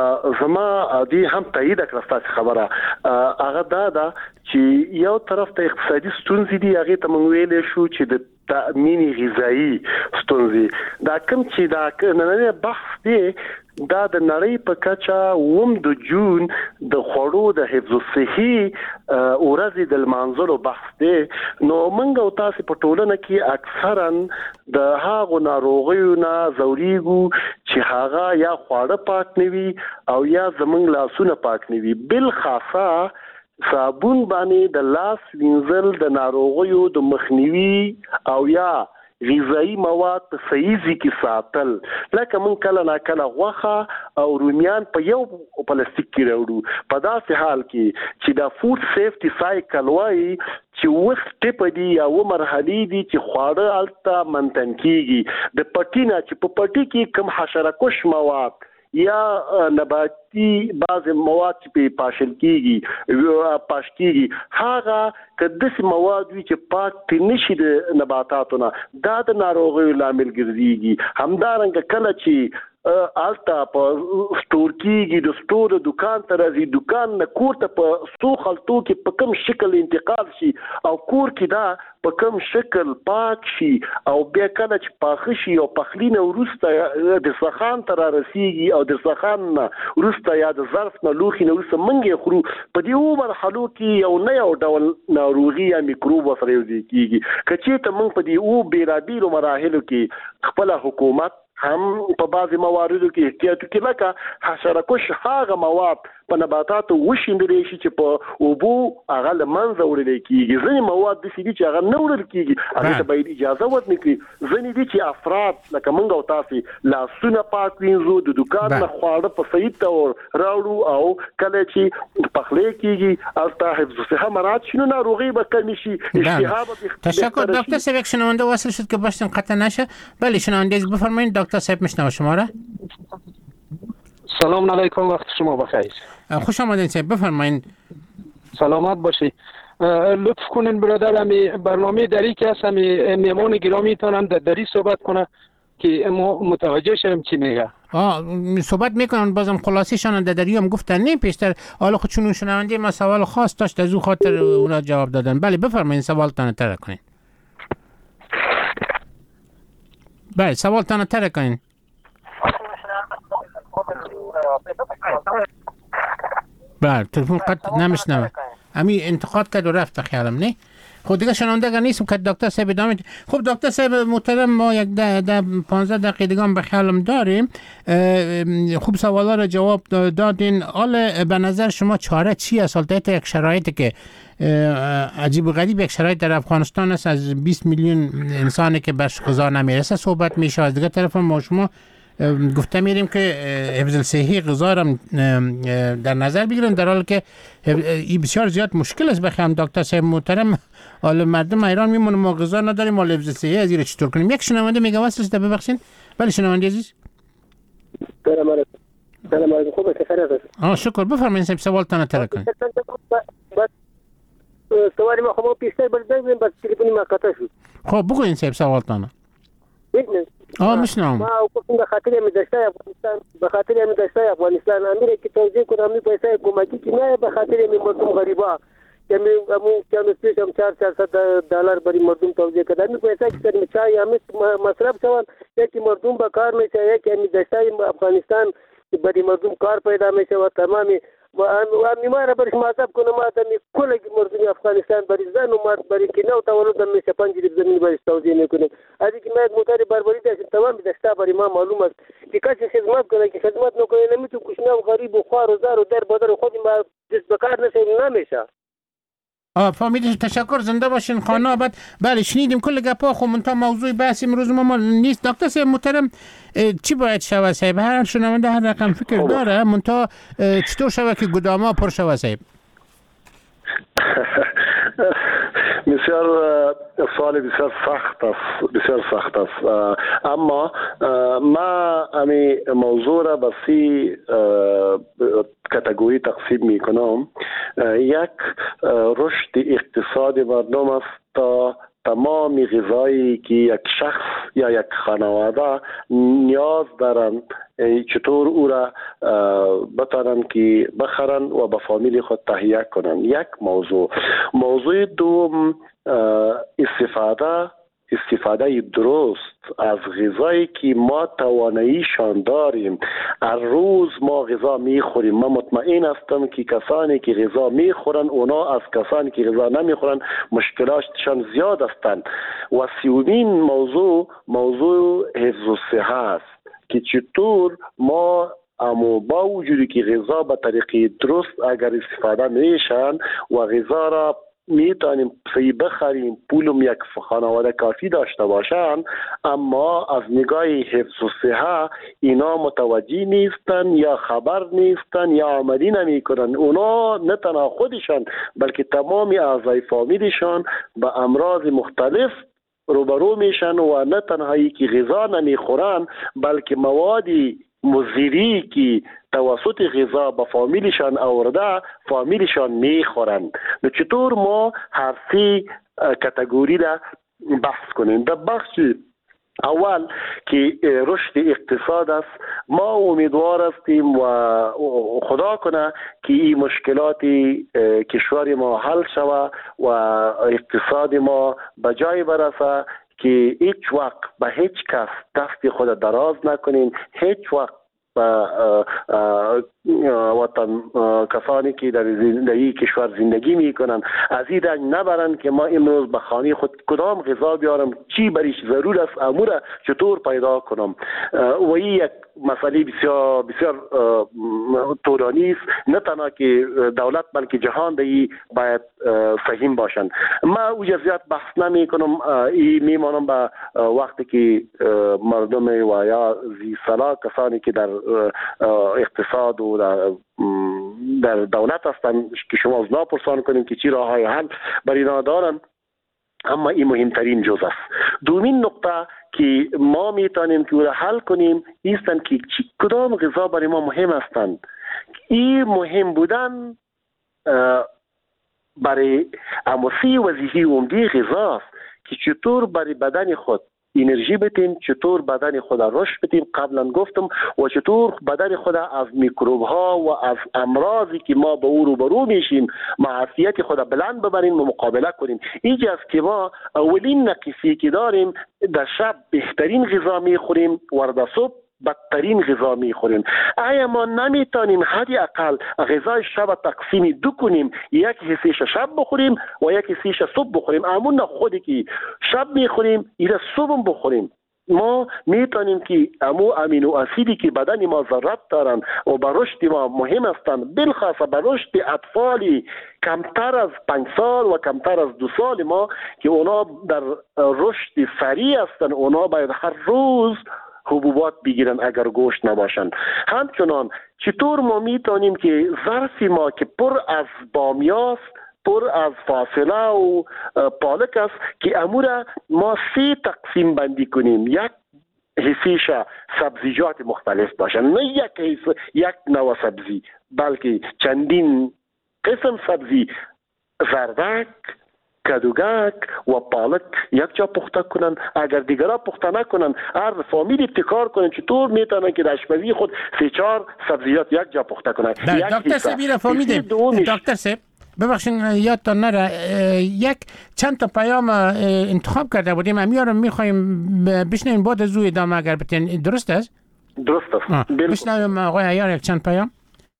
زما د هم تایید کړستا خبره هغه دا ده چې یو طرف ته اقتصادي ستونزې دي، هغه ته مونږ ویلې شو چې د تامین غذایی ستونزې دا کوم چې دا نن بحث دی دا د نړۍ په کچه ووم د جون د خوړو د حفظ الصحي ورځې د منځلو بحث دی. نو موږ او تاسو په ټولنه کې اکثرا د هغو ناروغیو نه زوريګو چې هغه یا خواړه پاک نه وي او یا زمونږ لاسونه پاک نه وي. بل خاصه صابون باندې د لاس وینځل د ناروغیو د مخنیوي او یا غذایی مواد په صحیح ځای ساتل، لکه مونږ کله نا کله غوښه او رومیان په یو پلاستیک کې راوړو. په داسې حال کې چې دا فود سیفټي سایکل وایي چې وخت ټپ دی یا و مرحلي دي چې خواړه الته منتن کیږي د پټینا چې په پټي کې کم حشره کش مواد یا نباتي بعض مواد چې پاشل کیږي پاش کیږي هغه کدس مواد وی چې پاک تنشي د نباتاتونه دا د ناروغیو لامل ګرځيږي. همدارنګه کله چې آلتا په سٹور کېږي د سٹور دکان ته راځي، دکان نه کور ته په څو خلطو کې په کوم شکل انتقال شي او کور کې دا په کوم شکل پاک شي او بیا کله چې پاخه شي او پخلینه ورسته د سخان ته را رسیږي او د سخان نه ورسته یا د ظرف نه لوخي نه ورسته منګي خورو. په دې مرحلو کې یو نه یو ډول ناروغي یا میکروب وسره یوځي کېږي. کچې ته موږ په دې او بیرابیرو مراحلو کې خپل حکومت هم په بعضي مواردو کې احتیاط کوي، لکه حشره کش هغه مواد په نباتاتو وشیندل شي چې په اوبو هغه لمنځه وړل کېږي. ځینې مواد د سړي چې هغه نه وړل کېږي هغه ته باید اجازه ورنکړي. ځینې دي چې افراد لکه موږ او تاسو لاسونه پاک وینځو، د دکان نه خواړه په صحیح تور راوړو او کله چې پخلی کېږي البته حفظ الصحه مراعات شي نو ناروغي به کم شي. اشتها به تشکر دکتر صاحب. شنونده واصل شد که باشتن قطع نشه. بله شنونده بفرمایید دکتر صاحب میشنوه شما را. سلام علیکم، وقت شما بخیر. خوش آمدین صاحب، بفرمایید. سلامت باشی. لطف کنین برادر امی برنامه دری که هست امی میمان گرامی تانم در دری صحبت کنه که ما متوجه شدیم چی میگه. آه صحبت میکنن بازم خلاصی شان در دری هم گفتن نه پیشتر حالا خودشون شنونده ما سوال خاص داشت از او خاطر اونا جواب دادن. بله بفرمایید سوالتان تر کنین. بله سوالتان تر کنین. بله تلفن قطع نمیشنوه. امی انتقاد کرد و رفت خیالم نه. خب دیگه شنونده اگر نیستم که دکتر صاحب ادامه. خب دکتر صاحب محترم ما یک ده ده پانزده دقیقه دیگه هم به خیالم داریم. خوب سوالا رو جواب دادین. حالا به نظر شما چاره چی است؟ البته یک شرایطی که عجیب و غریب یک شرایط در افغانستان است، از بیست میلیون انسانی که بهش غذا نمیرسه صحبت میشه. از دیگه طرف ما شما گفته میریم که حفظ الصحی غذا را در نظر بگیرن، در حالی که این بسیار زیاد مشکل است. بخوام دکتر صاحب محترم حالا مردم ایران میمونه ما غذا نداریم، ما حفظ الصحی از این چطور کنیم؟ یک شنونده میگه واسه است ببخشید. ولی شنونده عزیز سلام علیکم. سلام علیکم. خوبه که خیرت است؟ آه شکر. بفرمایید سوالتان تر کنید. سوال ما خب پیشتر بردیم بس تلفن ما قطع شد. خب بگوین سیب سوالتانه. می‌دونی؟ آه میشنم. ما گفتم به خاطر می داشته افغانستان به خاطر می داشته افغانستان امیر که توضیح کنم می پیسه کمکی که نه به خاطر می مردم غریبا که می امو چند سپیش هم چهار چهارصد دلار برای مردم توضیح کرده می پیسه که سر می چای همیست مصرف شوند یکی مردم با کار میشه یکی می داشته افغانستان برای مردم کار پیدا میشه و تمامی و ما را برش معذب کنم ما تا می کل مردم افغانستان برای زن و مرد برای که نو تولد میشه پنج ریب زمین برش توضیح میکنیم از اینکه ما یک موتر بربری داشتیم تمام داشته برای ما معلوم است که کسی خدمت کنه که خدمت نکنه نمیتون کشنه و غریب و خوار و زار و در بدر خود ما دست بکار نشه نمیشه. آه فهمیدش تشکر زنده باشین خانه آباد. بله شنیدیم کل گپا خب منتها موضوع بحث امروز ما نیست. دکتر صاحب محترم چی باید شود صاحب؟ هر شنونده هر رقم فکر داره منتها چطور شود که گداما پر شود صاحب؟ بسیار سوال بسیار سخت است بسیار سخت است اما ما امی موضوع را به سی کاتگوری تقسیم می کنم. یک رشد اقتصاد مردم است تا تمام غذایی که یک شخص یا یک خانواده نیاز دارند چطور او را بتانند که بخرن و به فامیل خود تهیه کنند. یک موضوع موضوع دوم استفاده استفاده درست از غذایی که ما تواناییشان داریم. هر روز ما غذا میخوریم. من مطمئن هستم که کسانی که غذا میخورن اونا از کسانی که غذا نمیخورن مشکلاتشان زیاد هستند. و سیومین موضوع موضوع حفظ الصحه است که چطور ما اما با وجودی که غذا به طریق درست اگر استفاده میشن و غذا را میتونیم صحیح بخریم پولم یک خانواده کافی داشته باشن اما از نگاه حفظ الصحه اینا متوجه نیستن یا خبر نیستن یا عملی نمی کنن. اونا نه تنها خودشان بلکه تمام اعضای فامیلشان به امراض مختلف روبرو میشن و نه تنهایی که غذا نمیخورن بلکه موادی مضری که توسط غذا به فامیلشان آورده فامیلشان میخورند. چطور ما هر سه کاتگوری را بحث کنیم؟ در بخش اول که رشد اقتصاد است ما امیدوار هستیم و خدا کنه که این مشکلات کشور ما حل شود و اقتصاد ما به جای برسه که هیچ وقت به هیچ کس دست خود دراز نکنین. هیچ وقت وطن کسانی که در زندگی کشور زندگی میکنن از این رنج نبرن که ما امروز به خانه خود کدام غذا بیارم چی بریش ضرور است امور چطور پیدا کنم. و این یک مسئله بسیار بسیار طولانی است. نه تنها که دولت بلکه جهان دی باید فهم باشند. ما او جزئیات بحث نمی کنم. این میمانم به وقتی که مردم و یا زی صلاح کسانی که در اقتصاد و در, در دولت هستند که شما از ناپرسان کنیم که چی راه های حل برای اینا دارن. اما این مهمترین جز است. دومین نقطه که ما میتونیم که او را حل کنیم ایستن که کدام غذا برای ما مهم هستند. این مهم بودن برای اموسی وظیفه عمده غذا است که چطور برای بدن خود انرژی بتیم، چطور بدن خود رشد بدیم قبلا گفتم و چطور بدن خود از میکروب ها و از امراضی که ما با او روبرو میشیم معافیت خود بلند ببریم و مقابله کنیم. اینجاست که ما اولین نقصی که داریم در شب بهترین غذا میخوریم و در صبح بدترین غذا میخوریم. آیا ما نمیتونیم حدی اقل غذای شب تقسیم دو کنیم، یک حصهش شب بخوریم و یک حصهش صبح بخوریم؟ همون خودی که شب میخوریم ایره صبح بخوریم. ما میتونیم که امو امینو اسیدی که بدن ما ضرورت دارن و به رشد ما مهم هستند، بالخاصه به رشد اطفالی کمتر از پنج سال و کمتر از دو سال ما که اونا در رشد سریع هستند، اونا باید هر روز حبوبات بگیرن اگر گوشت نباشن. همچنان چطور ما میتونیم که ظرف ما که پر از بامیاست، پر از فاصله و پالک است که امور ما سه تقسیم بندی کنیم، یک حصیش سبزیجات مختلف باشن، نه یک حصه یک نوع سبزی بلکه چندین قسم سبزی وردک، کدوگک و پالک یک جا پخته کنن. اگر دیگرها پخته نکنن، هر فامیل ابتکار کنن چطور میتونن که در آشپزی خود سه چهار سبزیات یک جا پخته کنن. دکتر سبیره فهمیدیم. دکتر سب ببخشید یادتان نره یک چند تا پیام انتخاب کرده بودیم، امیار رو میخوایم بشنویم بعد از او ادامه اگر بتین. درست است؟ درست است. بشنویم آقای عیار یک چند پیام.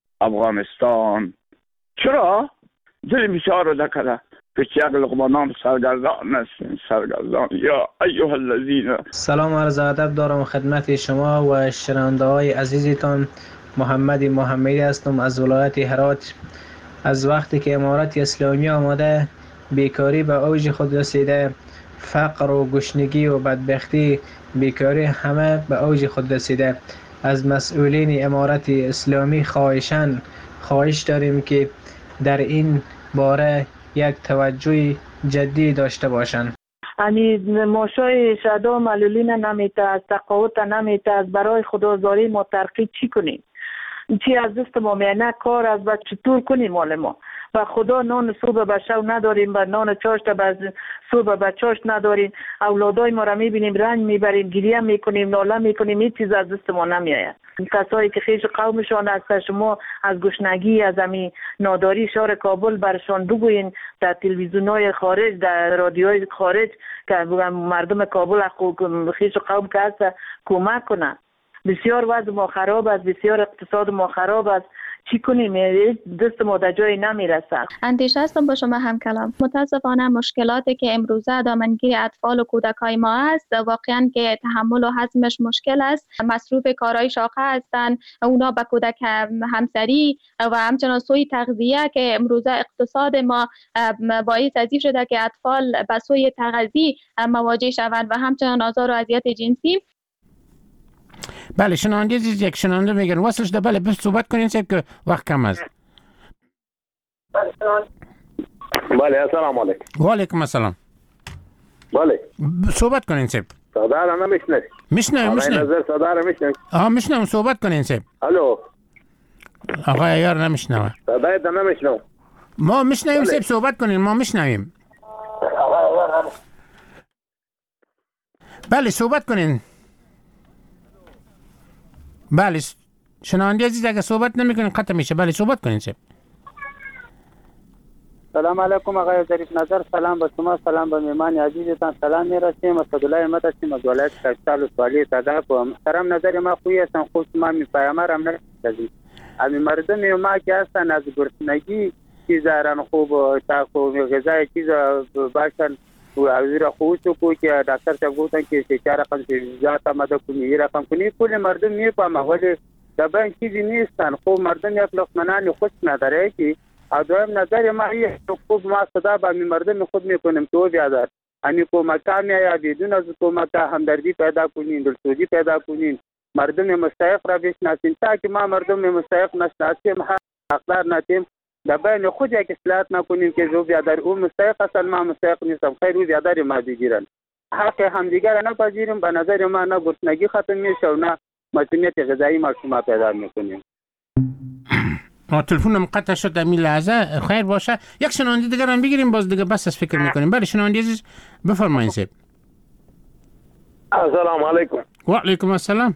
افغانستان چرا دل بسیار رو نکنه پیش یک لقمه نام سرگردان است سرگردان یا ایها الذین. سلام عرض ادب دارم خدمت شما و شنونده های عزیزتان. محمد محمدی هستم از ولایت هرات. از وقتی که امارت اسلامی آمده بیکاری به اوج خود رسیده، فقر و گشنگی و بدبختی، بیکاری همه به اوج خود رسیده. از مسئولین امارت اسلامی خواهشاً خواهش داریم که در این باره یک توجه جدی داشته باشند. امی ماشای شدا معلولین نمیته، از تقاوت نمیته، از برای خدازاری ما ترقی چی کنیم؟ چی از دست ما میانه کار از بعد چطور کنیم مال ما؟ و خدا نان صبح به شب نداریم و نان چاشت به صبح به چاشت نداریم. اولادای ما را میبینیم رنج میبریم، گریه میکنیم، ناله میکنیم، هیچ چیز از دست ما نمیآید. کسایی که خیش قومشان هست، شما از گشنگی از امی ناداری شهر کابل برشان بگوین در تلویزیون‌های خارج، در رادیوهای خارج که مردم کابل خیش قوم که هست کمک کنن. بسیار وضع ما خراب است، بسیار اقتصاد ما خراب است. چی کنیم؟ دست ما در جای نمیرسه. اندیشه هستم با شما هم کلام. متاسفانه مشکلاتی که امروزه دامنگیر اطفال و کودکای ما است واقعا که تحمل و هضمش مشکل است. مصروف کارهای شاقه هستند، اونا به کودک همسری و همچنان سوی تغذیه که امروزه اقتصاد ما باعث از این شده که اطفال به سوی تغذیه مواجه شوند و همچنان آزار و اذیت جنسی. بله شنونده عزیز یک شنونده میگن وصلش ده. بله بس صحبت کنین صاحب که وقت کم است. بله السلام علیکم. و علیکم السلام. بله صحبت کنین صاحب. صدا را نمیشنوی؟ میشنویم میشنویم. نظر صدا را میشنوی؟ آها میشنویم صحبت کنین صاحب. الو. آقا یار نمیشنوه. صدای ده نمیشنو. ما میشنویم صاحب صحبت کنین ما میشنویم. بله صحبت کنین. بله شنونده عزیز اگه صحبت نمیکنین قطع میشه. بله صحبت کنین صاحب. سلام علیکم آقای ظریف نظر. سلام به شما، سلام به مهمان عزیزتان، سلام میرسیم. اسدالله احمد هستیم از ولایت کشتال سوالی تدارک. محترم نظر ما خویی هستن، خود ما می پیامر هم نرسید. از مردم ما که هستن از گرسنگی چیزارن خوب تا خوب غذای چیز باشن و وزیر خصوصی کو که دکتر صاحب گفتن که چه رقم زیاد آمده کنی رقم کنی کل مردم میفهمه ولی دبن چیزی نیستن. خب مردم یک لقمه خود نداره که ادوام نظر ما یه خوب ما صدا به مردم خود میکنیم تو بیادر یعنی کمک یا بدون از کمک همدردی پیدا کنین، دلسوزی پیدا کنین، مردم مستحق را بشناسین تا که ما مردم مستحق نشناسیم حقدار نتیم دبن خود یک اصلاحات نکنیم که جو بیادر او مستحق اصلا ما مستحق نیستم خیر او بیادر ما بگیرن حق همدیگر نپذیریم. به نظر ما نه گرسنگی ختم میشه و نه مسئولیت غذایی ما شما پیدا میکنیم. ما تلفنم قطع شد در این لحظه. خیر باشه یک شنونده دیگر هم بگیریم باز دیگه بس از فکر میکنیم. بله شنونده عزیز بفرمایید صاحب. السلام علیکم. و علیکم السلام.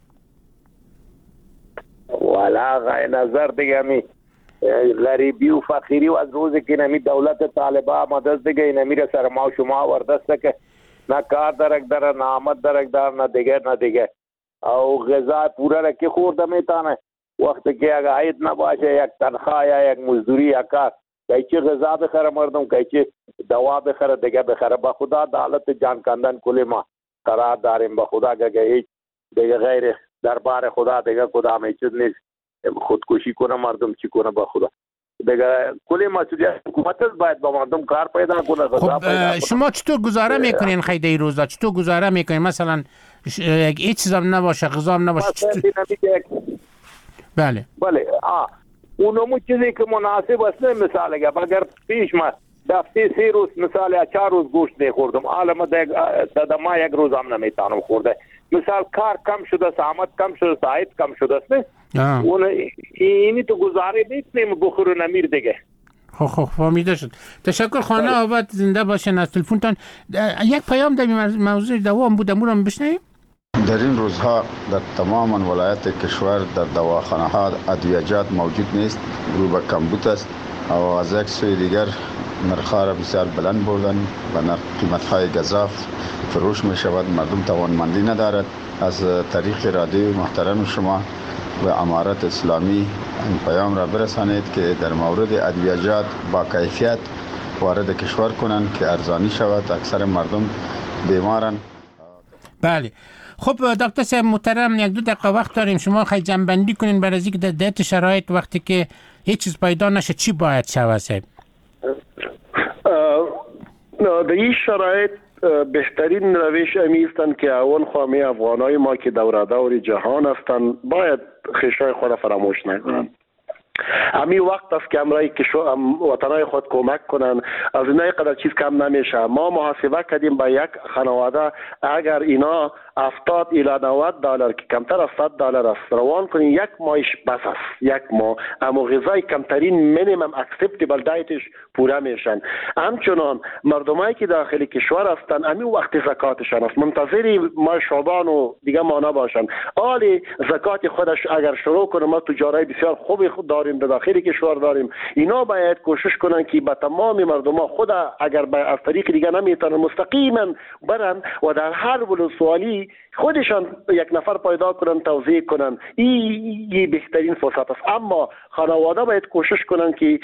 والا غای نظر دیگه می غریبی و فقیری و از روزی که نمی دولت طالبا مدد دیگه نمیره سر ما شما وردسته که نه کار درک داره نه آمد درک داره نه دیگه نه دیگه او غذا پورا رکی خورده میتانه وقتی که اگه عید نباشه یک تنخواه یا یک مزدوری یا کار که چی غذا بخره مردم که چی دوا بخره دیگه بخره. با خدا دولت جان کندن کلی ما قرار داریم. با خدا که هیچ دیگه غیر دربار خدا دیگه کدام چیز نیست. خودکشی کنه مردم چی کنه با خدا دیگه کلی مسئولیت حکومت باید با مردم کار پیدا کنه غذا خب پیدا کنه. شما چطور گزاره میکنین خیلی این روزا؟ چطور گزاره میکنین؟ مثلا هیچ چیز هم نباشه غذا هم نباشه چطور؟ بله بله آه اونمو چیزی که مناسب است نه. مثال اگر اگر پیش ما دفعه سه روز مثال یا چهار روز گوشت نخوردم حالا در ما یک روز هم نمیتونم خورده. مثال کار کم شده، سامت کم شده، ساعت کم شده است نه اون اینی تو گزاره نیستیم بخور و نمیر دیگه. خب خب فهمیده شد. تشکر خانه آباد، زنده باشین. از تلفنتان یک پیام در موضوع دوام بود، امورم بشنویم. در این روزها در تمام ولایت کشور در دواخانه ها ادویجات موجود نیست، رو به کمبود است و از یک سوی دیگر نرخ‌ها را بسیار بلند بردن و نرخ قیمت‌های گزاف فروش می شود. مردم توانمندی ندارد. از طریق رادیو محترم شما و امارت اسلامی این پیام را برسانید که در مورد ادویجات با کیفیت وارد کشور کنند که ارزانی شود. اکثر مردم بیمارن. بله. خب دکتر صاحب محترم، یک دو دقیقه وقت داریم، شما خیلی جنبندی کنین برای اینکه در دایت شرایط وقتی که هیچ چیز پیدا نشه چی باید شود صاحب؟ در این شرایط بهترین روش امی هستند که اون خواهی افغانای ما که دور دور جهان هستند باید خیشای خود فراموش نکنند. امی وقت است که امرای وطنای خود کمک کنن. از اینای قدر چیز کم نمیشه. ما محاسبه کردیم با یک خانواده اگر اینا هفتاد الی نود دلار که کمتر از صد دلار است روان کنین، یک ماهش بس است. یک ماه اما غذای کمترین مینیمم اکسپتیبل دایتش پوره میشن. همچنان مردمایی که داخل کشور هستند امی وقت زکاتشان است، منتظری ما شعبان و دیگه ما نباشن. آلی زکات خودش اگر شروع کنه، ما تجاری بسیار خوبی خود داریم در داخل کشور داریم، اینا باید کوشش کنن که با تمام مردم خود اگر با از طریق دیگه نمیتونن مستقیما برن و در هر ولسوالی خودشان یک نفر پیدا کنن توزیع کنن. این بهترین فرصت است. اما خانواده باید کوشش کنن که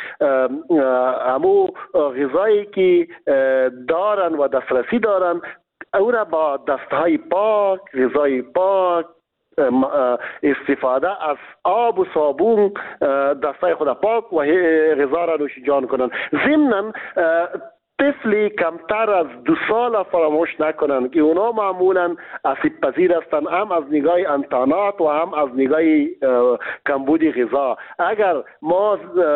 همو غذایی که دارن و دسترسی دارن او را با دستهای پاک، غذای پاک، استفاده از آب و صابون دستای خود پاک و غذا را نوش جان کنن. ضمناً طفلی کمتر از دو سال فراموش نکنن که اونا معمولا آسیب پذیر هستند، هم از نگاه انتانات و هم از نگاه کمبود غذا. اگر ما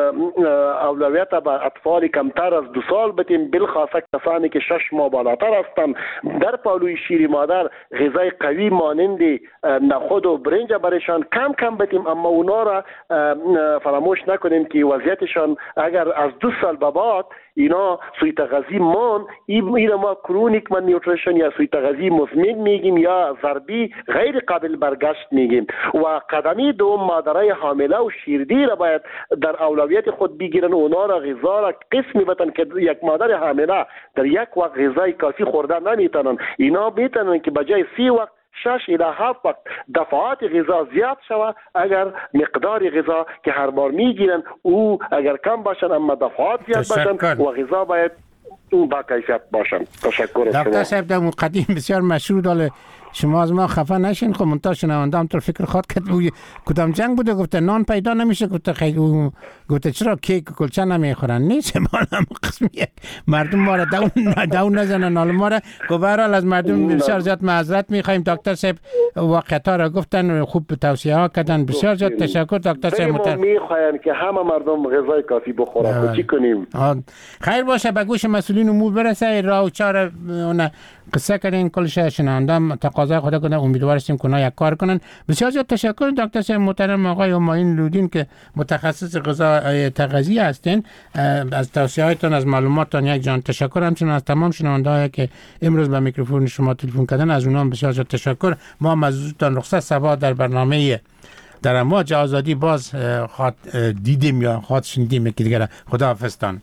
اولویت به اطفال کمتر از دو سال بدیم، بالخاصه کسانی که شش ماه بالاتر هستند، در پهلوی شیر مادر غذای قوی مانند نخود و برنج برشان کم کم بدیم، اما اونا را فراموش نکنیم که وضعیتشان اگر از دو سال به بعد اینا سوی تغذی مان، این ما کرونیک من نیوتریشن یا سوی تغذی مزمن میگیم یا ضربی غیر قابل برگشت میگیم. و قدمی دوم مادرای حامله و شیردی را باید در اولویت خود بگیرن و اونا را غذا را قسمی بدن که یک مادر حامله در یک وقت غذای کافی خوردن نمیتونن. اینا میتونن که بجای سی وقت شش الی هفت وقت دفعات غذا زیاد شود. اگر مقدار غذا که هر بار میگیرن او اگر کم باشن اما دفعات زیاد باشن و غذا باید اون با کیفیت باشن. تشکر. دکتر صاحب در مقدم بسیار مشهور داره، شما از ما خفه نشین. خب منتها شنونده هم تو فکر خود کرد کدام جنگ بوده، گفته نان پیدا نمیشه، گفته خیلی گفته چرا کیک و کلچه نمیخورن. نیست ما هم قسم یک مردم ما را داون داون نزنن. حالا ما را گوهرال از مردم بسیار زیاد معذرت میخوایم. دکتر صاحب واقعیت‌ها را گفتن، خوب توصیه ها کردن، بسیار زیاد تشکر دکتر صاحب. ما میخوایم که همه مردم غذای کافی بخورن. چی کنیم؟ خیر باشه به گوش مسئولین امور برسه. راه و چاره اون قصه کردین کلش شنوندم تقاضای خدا کنه، امیدوار هستیم که اونا یک کار کنن. بسیار زیاد تشکر دکتر صاحب محترم آقای همایون لودین که متخصص غذای تغذیه هستین. از توصیه‌هایتان، از معلوماتتان یک جان تشکر. همچنین از تمام شنونده‌هایی که امروز به میکروفون شما تلفن کردن، از اونها بسیار زیاد تشکر. ما مزودتان رخصت صباح در برنامه در امواج آزادی باز خواد دیدیم یا خواد شنیدیم که دیگر. خداحافظتان.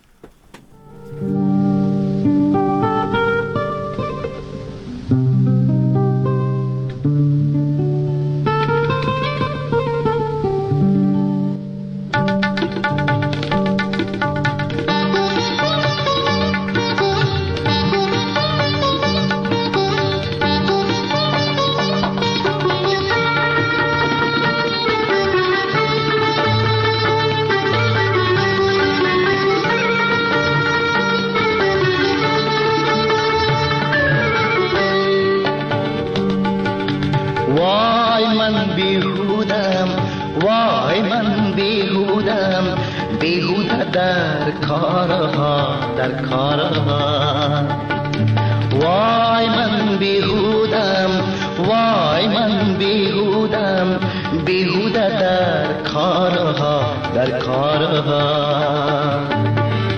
در کارها در کارها وای من بیهودم وای من بیهودم بیهوده در کارها در کارها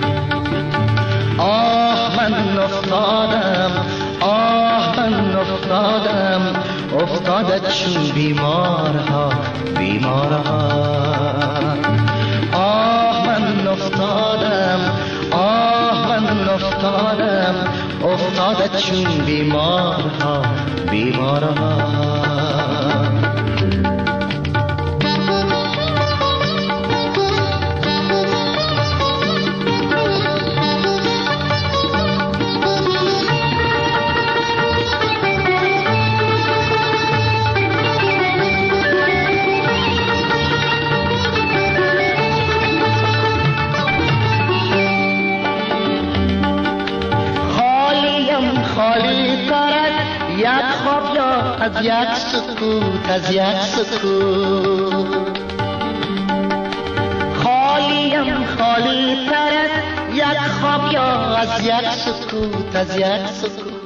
افتادم افتاده چون بیمارها بیمارها آه من افتادم آه من افتادم افتاده چون بیمارها بیمارها از یک سکوت از یک سکوت خالیم خالی تر از یک خواب یا از یک سکوت از یک سکوت